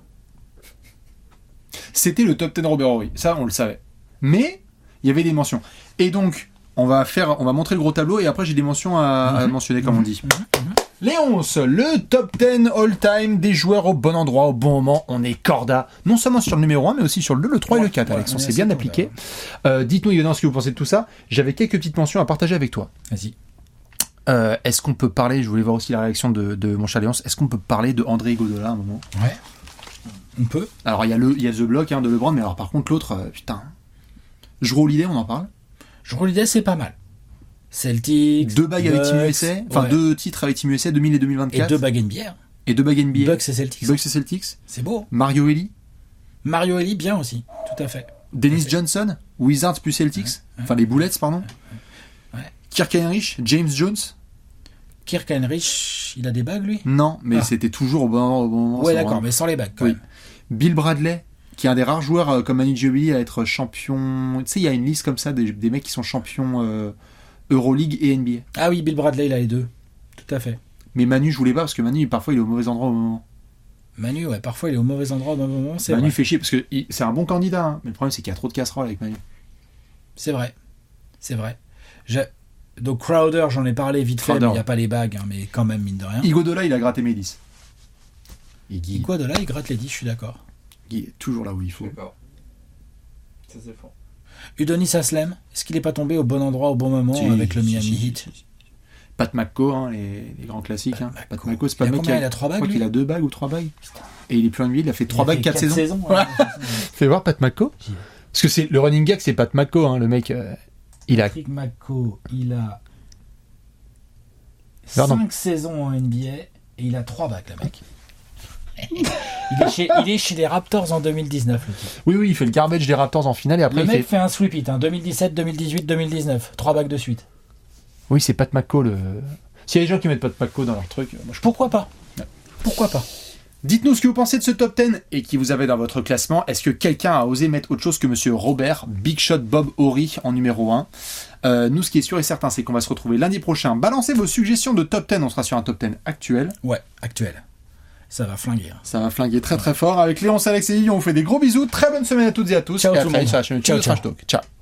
C'était le top 10 Robert Horry. Ça, on le savait. Mais, il y avait des mentions. Et donc, on va montrer le gros tableau et après, j'ai des mentions à mentionner, comme on dit. Léonce, le top 10 all-time des joueurs au bon endroit, au bon moment. On est corda, non seulement sur le numéro 1, mais aussi sur le 2, le 3 et le 4, Alex. On s'est bien appliqué. Dites-nous évidemment ce que vous pensez de tout ça. J'avais quelques petites mentions à partager avec toi. Vas-y. Est-ce qu'on peut parler, je voulais voir aussi la réaction de mon cher Léonce, est-ce qu'on peut parler de André Iguodala à un moment? Ouais. On peut. Alors, il y a The Block de LeBron, mais alors par contre, l'autre, putain. Jrue Holiday, on en parle? Jrue Holiday, c'est pas mal. Celtics, 2 bagues avec Team USA, enfin 2 titres avec Team USA, 2000 et 2024. Et 2 bagues NBA. Et 2 bagues NBA. Bucks et Celtics. C'est beau. Mario Elie, bien aussi, tout à fait. Dennis Johnson, Wizards plus Celtics, enfin les Bullets, pardon. Ouais. Kirk Heinrich, James Jones. Kirk Heinrich, il a des bagues, lui? Non, mais c'était toujours au bon moment. Ouais, d'accord, mais sans les bagues, quand même. Bill Bradley, qui est un des rares joueurs comme Manu Ginobili à être champion. Tu sais, il y a une liste comme ça des mecs qui sont champions Euroleague et NBA. Ah oui, Bill Bradley, il a les deux. Tout à fait. Mais Manu, je voulais pas parce que Manu, parfois, il est au mauvais endroit au moment. Manu, ouais, parfois, il est au mauvais endroit au mauvais moment. C'est Manu vrai. fait chier parce que c'est un bon candidat, hein, mais le problème, c'est qu'il y a trop de casseroles avec Manu. C'est vrai. Donc Crowder, j'en ai parlé vite fait, mais il n'y a pas les bagues, hein, mais quand même, mine de rien. Iguodala, il a gratté mes 10. Iguodala, il gratte les 10, je suis d'accord. Il est toujours là où il faut. D'accord. Ça c'est fort. Udonis Haslem, est-ce qu'il n'est pas tombé au bon endroit au bon moment avec le Miami Heat? Pat McCaw, hein, les grands classiques. Pat McCaw, c'est pas le mec il a 3 bagues, je crois qu'il a 2 bagues ou 3 bagues. Et il est plus en NBA, il a fait 3 bagues, 4 saisons. Ouais. Fais voir Pat McCaw. Parce que c'est le running gag, c'est Pat McCaw, hein, le mec. Il a. Patrick McCaw, il a Pardon. 5 saisons en NBA et il a 3 bacs, le mec. il est chez les Raptors en 2019, le type. Oui, il fait le garbage des Raptors en finale et après Le il mec fait. fait un sweep it, 2017, 2018, 2019. 3 bacs de suite. Oui, c'est Pat McCall. S'il y a des gens qui mettent Pat McCall dans leur truc, moi je Pourquoi pas? Ouais. Pourquoi pas? Dites-nous ce que vous pensez de ce top 10 et qui vous avez dans votre classement. Est-ce que quelqu'un a osé mettre autre chose que Monsieur Robert, Big Shot Bob Horry en numéro 1 Nous, ce qui est sûr et certain, c'est qu'on va se retrouver lundi prochain. Balancez vos suggestions de top 10, on sera sur un top 10 actuel. Ouais, actuel. Ça va flinguer. Hein. Ça va flinguer très très fort. Avec Léonce, Alex et Lily, on vous fait des gros bisous. Très bonne semaine à toutes et à tous. Ciao et à tout le très vite monde. sur la chaîne YouTube Ciao, de ciao. Trash Talk. Ciao.